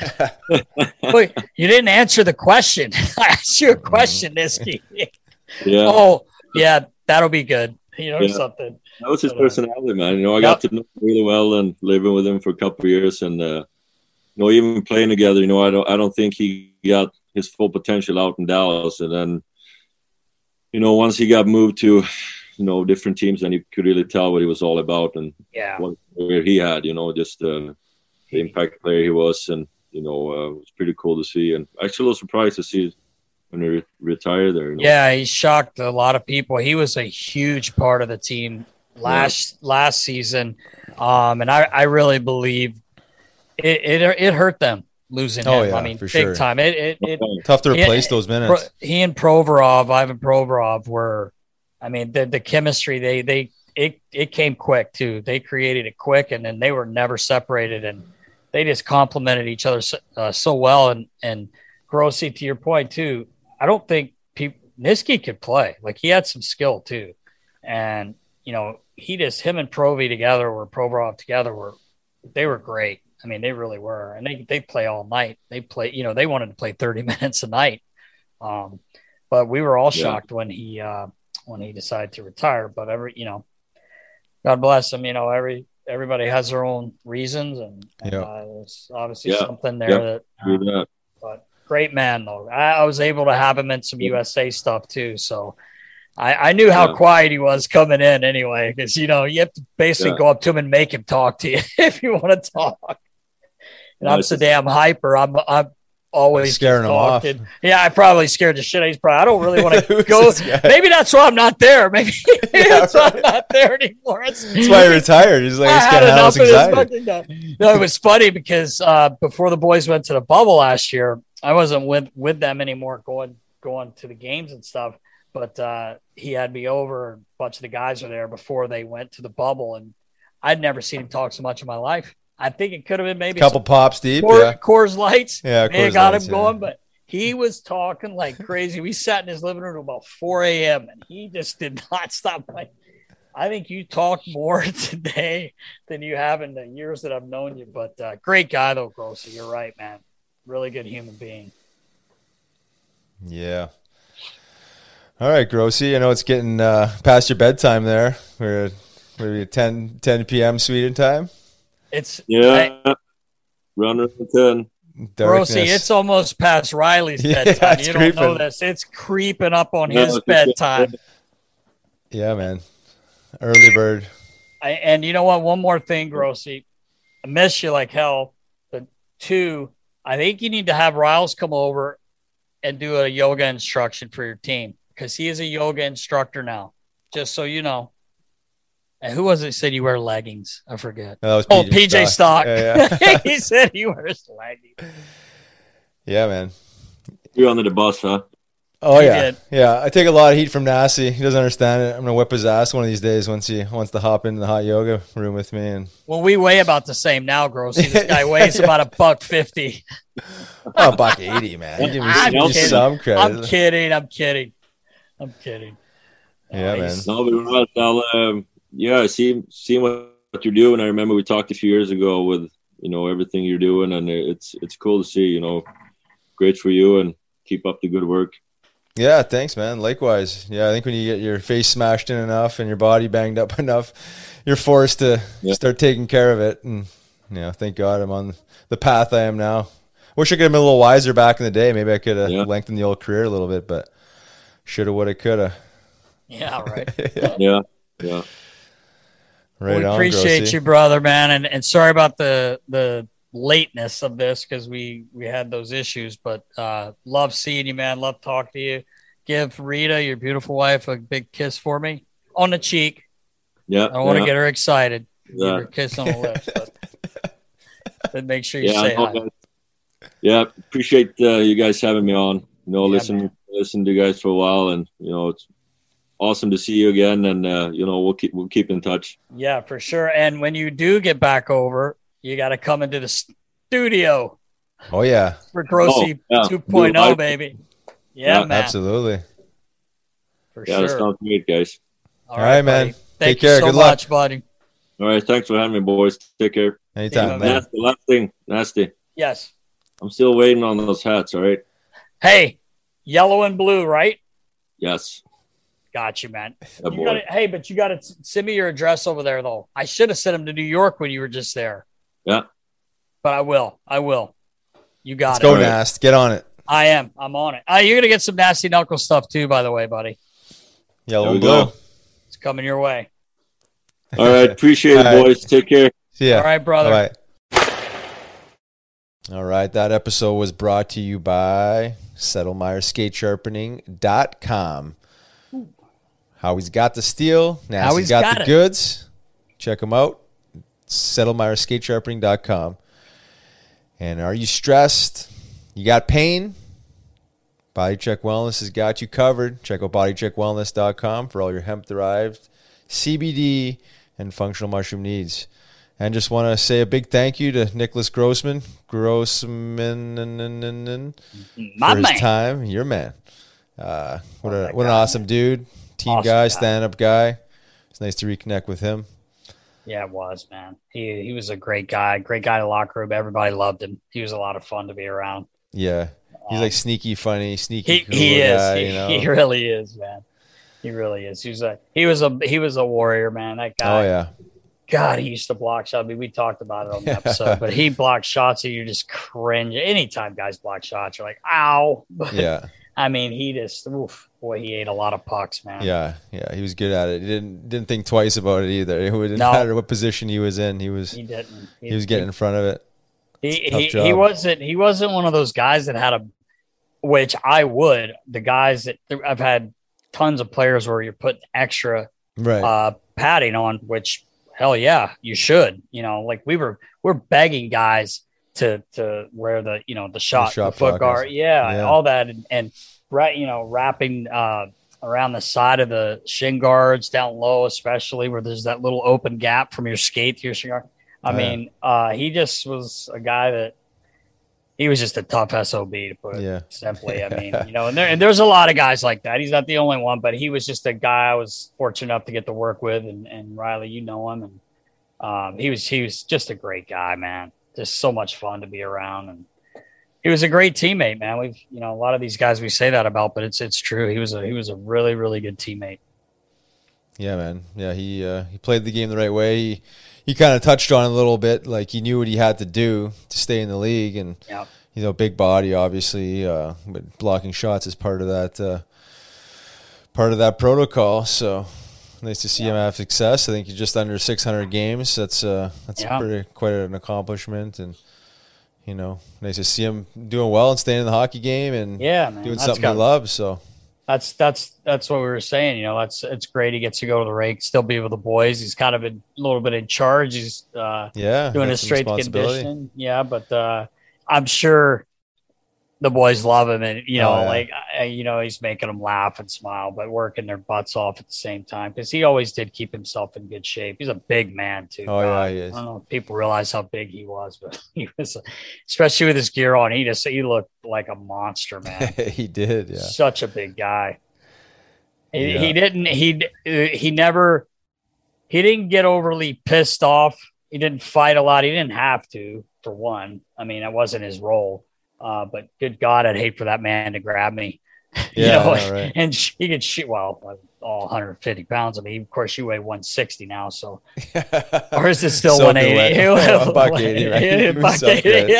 wait, you didn't answer the question. I asked you a question, Niski." Yeah. Oh, yeah, that'll be good. You know, yeah. something. That was his but, uh, personality, man. You know, I yep. got to know him really well and living with him for a couple of years, and uh, you know, even playing together. You know, I don't, I don't think he got his full potential out in Dallas, and then, you know, once he got moved to, you know, different teams, then you could really tell what he was all about and yeah, what where he had, you know, just uh, the impact player he was, and you know, uh, it was pretty cool to see, and actually a little surprised to see when he re- retired there. You know? Yeah, he shocked a lot of people. He was a huge part of the team last yeah. last season, um, and I, I really believe it, it it hurt them. Losing oh, him, yeah, I mean, for big sure. time. It, it, it tough to replace he, those minutes. He and Provorov, Ivan Provorov, were, I mean, the the chemistry they they it it came quick too. They created it quick, and then they were never separated, and they just complemented each other so, uh, so well. And and Grossi, to your point too, I don't think people Niski could play. Like he had some skill too, and you know he just him and Provi together, or Provorov together, were they were great. I mean, they really were, and they they play all night. They play, you know, they wanted to play thirty minutes a night. Um, but we were all shocked yeah. when he uh, when he decided to retire. But every, you know, God bless him. You know, every everybody has their own reasons, and, and yeah. uh, there's obviously yeah. something there yeah. that. Uh, that. But great man though. I, I was able to have him in some U S A stuff too, so. I, I knew how yeah. quiet he was coming in anyway, because, you know, you have to basically yeah. go up to him and make him talk to you if you want to talk. And no, I'm so damn hyper. I'm I'm always scaring him off. Yeah, I probably scared the shit out of his probably. I don't really want to go. Maybe that's why I'm not there. Maybe, maybe yeah, that's right. why I'm not there anymore. It's, that's why he retired. He's like, I it's had enough of anxiety. This fucking, no, it was funny because uh, before the boys went to the bubble last year, I wasn't with, with them anymore going going to the games and stuff. But uh, he had me over. A bunch of the guys were there before they went to the bubble, and I'd never seen him talk so much in my life. I think it could have been maybe a couple pops deep. Coors, yeah. Coors Lights. Yeah, May have Coors got Lights, him yeah. going, but he was talking like crazy. We sat in his living room about four a.m. and he just did not stop. Like, I think you talked more today than you have in the years that I've known you. But uh, great guy, though, Grossy. You're right, man. Really good human being. Yeah. All right, Grossy. I know it's getting uh, past your bedtime there. We're at maybe ten, ten p.m. Sweden time. It's Yeah. I, Round around ten. Darkness. Grossy, it's almost past Riley's Yeah, bedtime. it's You don't know creeping. this. It's creeping up on No, his it's just- bedtime. Yeah, man. Early bird. I, and you know what? One more thing, Grossy. I miss you like hell. But two, I think you need to have Riles come over and do a yoga instruction for your team because he is a yoga instructor now, just so you know. And who was it said you wear leggings? I forget. No, that was Oh, P J P J Stock. Stock. Yeah, yeah. He said he wears leggings. Yeah, man. You're under the bus, huh? Oh He yeah, did. yeah. I take a lot of heat from Nasty. He doesn't understand it. I'm gonna whip his ass one of these days once he wants to hop into the hot yoga room with me. And Well, we weigh about the same now, Grossy. This guy weighs Yeah. about a buck fifty. oh, buck eighty, man. You give me, I'm give me kidding. some credit. I'm kidding. I'm kidding. I'm kidding. Yeah, man. Nice. No, but what, I'll, um, yeah, see, seeing what, what you're doing. I remember we talked a few years ago with, you know, everything you're doing, and it's it's cool to see. You know, great for you, and keep up the good work. Yeah, thanks, man. Likewise. Yeah, I think when you get your face smashed in enough and your body banged up enough, you're forced to Yeah. start taking care of it. And you know, thank God I'm on the path I am now. Wish I could have been a little wiser back in the day. Maybe I could have Yeah. lengthened the old career a little bit, but shoulda, woulda, coulda. Yeah, right. Yeah, yeah. Right we on, appreciate Grossy. you, brother, man, and and sorry about the the lateness of this because we we had those issues, but uh, love seeing you, man. Love talking to you. Give Rita, your beautiful wife, a big kiss for me on the cheek. Yeah, I don't want to yeah. get her excited. Give Yeah. her a kiss on the lips, but, but make sure you Yeah, say no, hi. guys. Yeah, appreciate uh, you guys having me on. You know, Yeah, listen, man. listen to you guys for a while, and you know, it's awesome to see you again. And uh, you know, we'll keep we'll keep in touch. Yeah, for sure. And when you do get back over, you got to come into the studio Oh yeah, for Grossy Oh, yeah. two point oh, Do it. baby. Yeah, Yeah, man. absolutely. For Yeah, that sure. sounds great, guys. All All right, man. buddy. Thank Take you care. so Good luck. much, buddy. All right, thanks for having me, boys. Take care. Anytime, Yeah, man. Nasty, last thing, nasty. Yes. I'm still waiting on those hats. All right. Hey, yellow and blue, right? Yes. Got you, man. Yeah, You boy. gotta, hey, but you got to send me your address over there, though. I should have sent them to New York when you were just there, Yeah. but I will. I will. You got Let's it. go, All right. Nast. Get on it. I am. I'm on it. Uh, you're gonna get some nasty knuckle stuff too, by the way, buddy. Yellow There and we blue. go. It's coming your way. All right. Appreciate it, All right. boys. Take care. See ya. All right, brother. Bye. All right, that episode was brought to you by Settlemeyer Skate Sharpening dot com. Howie's got the steel. Nasty's Howie's got, got the it. goods. Check them out. Settlemeyer Skate Sharpening dot com. And are you stressed? You got pain? BodyCheck Wellness has got you covered. Check out body check wellness dot com for all your hemp-derived C B D and functional mushroom needs. And just want to say a big thank you to Nicholas Grossman, Grossman, My for his man. time. Your man. Uh, what, Love a, that what an guy, awesome dude. Team Awesome guy, guy. stand-up guy. It's nice to reconnect with him. Yeah, it was, man. He he was a great guy. Great guy in the locker room. Everybody loved him. He was a lot of fun to be around. Yeah. He's Um, like sneaky, funny, sneaky, He cool he is. guy, he, you know? he really is, man. He really is. He's a he was a he was a warrior, man. That guy. Oh, yeah. God, he used to block shots. I mean, we talked about it on the episode, but he blocked shots and you just cringe. Anytime guys block shots, you're like, ow. But, Yeah. I mean, he just, oof, boy, he ate a lot of pucks, man. Yeah, yeah, he was good at it. He didn't didn't think twice about it either. It didn't No. matter what position he was in. He was He didn't. he was getting in front of it. He Tough he, job. he wasn't he wasn't one of those guys that had a, which I would. The guys that I've had tons of players where you're putting extra Right. uh, padding on, which hell yeah, you should. You know, like we were we're begging guys to to wear the you know the shot, the, shot foot blockers. guard, yeah, Yeah. all that, and, and right, you know, wrapping uh, around the side of the shin guards down low, especially where there's that little open gap from your skate to your shin guard. I Oh, mean, yeah. uh, he just was a guy that he was just a tough S O B, to put it Yeah. simply. I mean, you know, and, there, and there's a lot of guys like that. He's not the only one, but he was just a guy I was fortunate enough to get to work with. And, and Riley, you know him. And um, he was he was just a great guy, man. Just so much fun to be around. And he was a great teammate, man. We've, you know, a lot of these guys we say that about, but it's it's true. He was a he was a really, really good teammate. Yeah, man. Yeah, he uh, he played the game the right way. He he kind of touched on it a little bit, like he knew what he had to do to stay in the league, and Yep. you know, big body, obviously, uh, but blocking shots is part of that uh, part of that protocol. So nice to see Yeah. him have success. I think he's just under six hundred games. That's uh, that's Yeah. pretty quite an accomplishment, and you know, nice to see him doing well and staying in the hockey game and Yeah, man. doing That's something got- he loves. So. That's that's that's what we were saying. You know, that's it's great. He gets to go to the rake, still be with the boys. He's kind of a little bit in charge. He's uh, Yeah, doing that's his some straight responsibility. conditioning. Yeah, but uh, I'm sure the boys love him, and you know, Oh, yeah. like I, you know, he's making them laugh and smile, but working their butts off at the same time because he always did keep himself in good shape. He's a big man too. Oh, yeah, God. he is. I don't know if people realize how big he was, but he was, especially with his gear on. He just he looked like a monster, man. He did, yeah. Such a big guy. He, Yeah. he didn't. He he never. He didn't get overly pissed off. He didn't fight a lot. He didn't have to, for one. I mean, it wasn't his role. Uh, but good God, I'd hate for that man to grab me. you Yeah, know, I know, right? and sh- he could shoot. Well, all one hundred fifty pounds. I mean, of course, you weigh one sixty now. So, or is it still Soaking one eighty? wet. A buck eighty, right? Yeah, You buck soak eighty.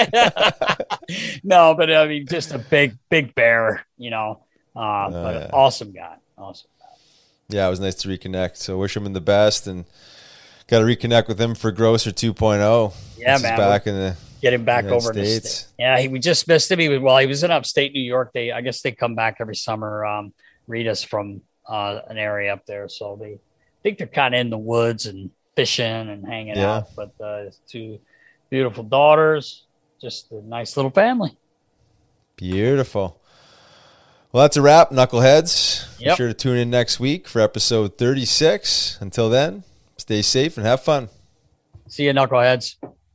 good. No, but I mean, just a big, big bear. You know, uh, but Oh, yeah. awesome guy. Awesome. Yeah, it was nice to reconnect. So wish him the best, and got to reconnect with him for Grosser two point oh. Yeah, He's man. back in the Get him back United over in the States. state. Yeah, he, we just missed him. He was, well, he was in upstate New York. They, I guess, they come back every summer. Um, read us from uh, an area up there, so they I think they're kind of in the woods and fishing and hanging Yeah. out. But uh, two beautiful daughters, just a nice little family. Beautiful. Well, that's a wrap, Knuckleheads. Be Yep. sure to tune in next week for episode thirty-six. Until then, stay safe and have fun. See you, knuckleheads.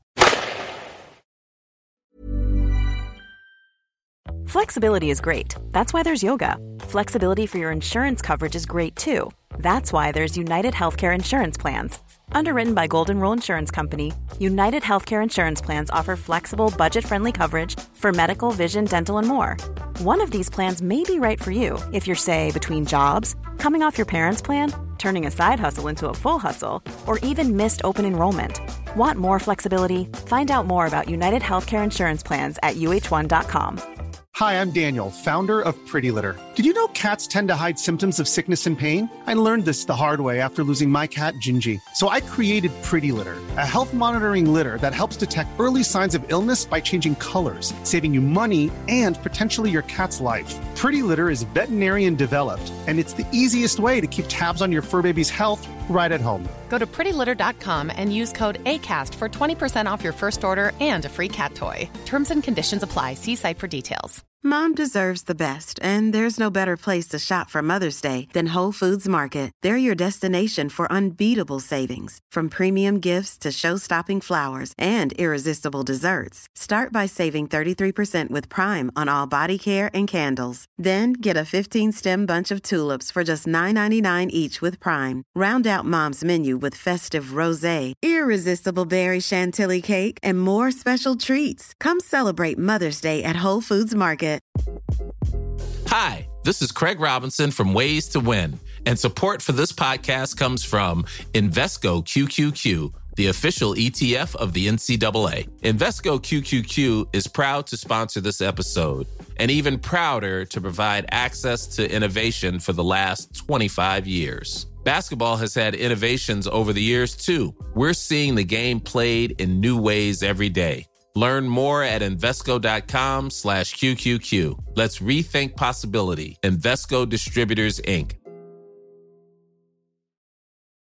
Flexibility is great. That's why there's yoga. Flexibility for your insurance coverage is great too. That's why there's United Healthcare Insurance Plans. Underwritten by Golden Rule Insurance Company, United Healthcare Insurance Plans offer flexible, budget-friendly coverage for medical, vision, dental, and more. One of these plans may be right for you if you're, say, between jobs, coming off your parents' plan, turning a side hustle into a full hustle, or even missed open enrollment. Want more flexibility? Find out more about United Healthcare Insurance Plans at U H one dot com. Hi, I'm Daniel, founder of Pretty Litter. Did you know cats tend to hide symptoms of sickness and pain? I learned this the hard way after losing my cat, Gingy. So I created Pretty Litter, a health monitoring litter that helps detect early signs of illness by changing colors, saving you money and potentially your cat's life. Pretty Litter is veterinarian developed, and it's the easiest way to keep tabs on your fur baby's health right at home. Go to pretty litter dot com and use code ACAST for twenty percent off your first order and a free cat toy. Terms and conditions apply. See site for details. Mom deserves the best, and there's no better place to shop for Mother's Day than Whole Foods Market. They're your destination for unbeatable savings, from premium gifts to show-stopping flowers and irresistible desserts. Start by saving thirty-three percent with Prime on all body care and candles. Then get a fifteen-stem bunch of tulips for just nine ninety-nine each with Prime. Round out Mom's menu with festive rosé, irresistible berry chantilly cake, and more special treats. Come celebrate Mother's Day at Whole Foods Market. Hi, this is Craig Robinson from Ways to Win, and support for this podcast comes from Invesco Q Q Q, the official E T F of the N C double A. Invesco Q Q Q is proud to sponsor this episode, and even prouder to provide access to innovation for the last twenty-five years. Basketball has had innovations over the years, too. We're seeing the game played in new ways every day. Learn more at Invesco.com slash QQQ. Let's rethink possibility. Invesco Distributors, Incorporated.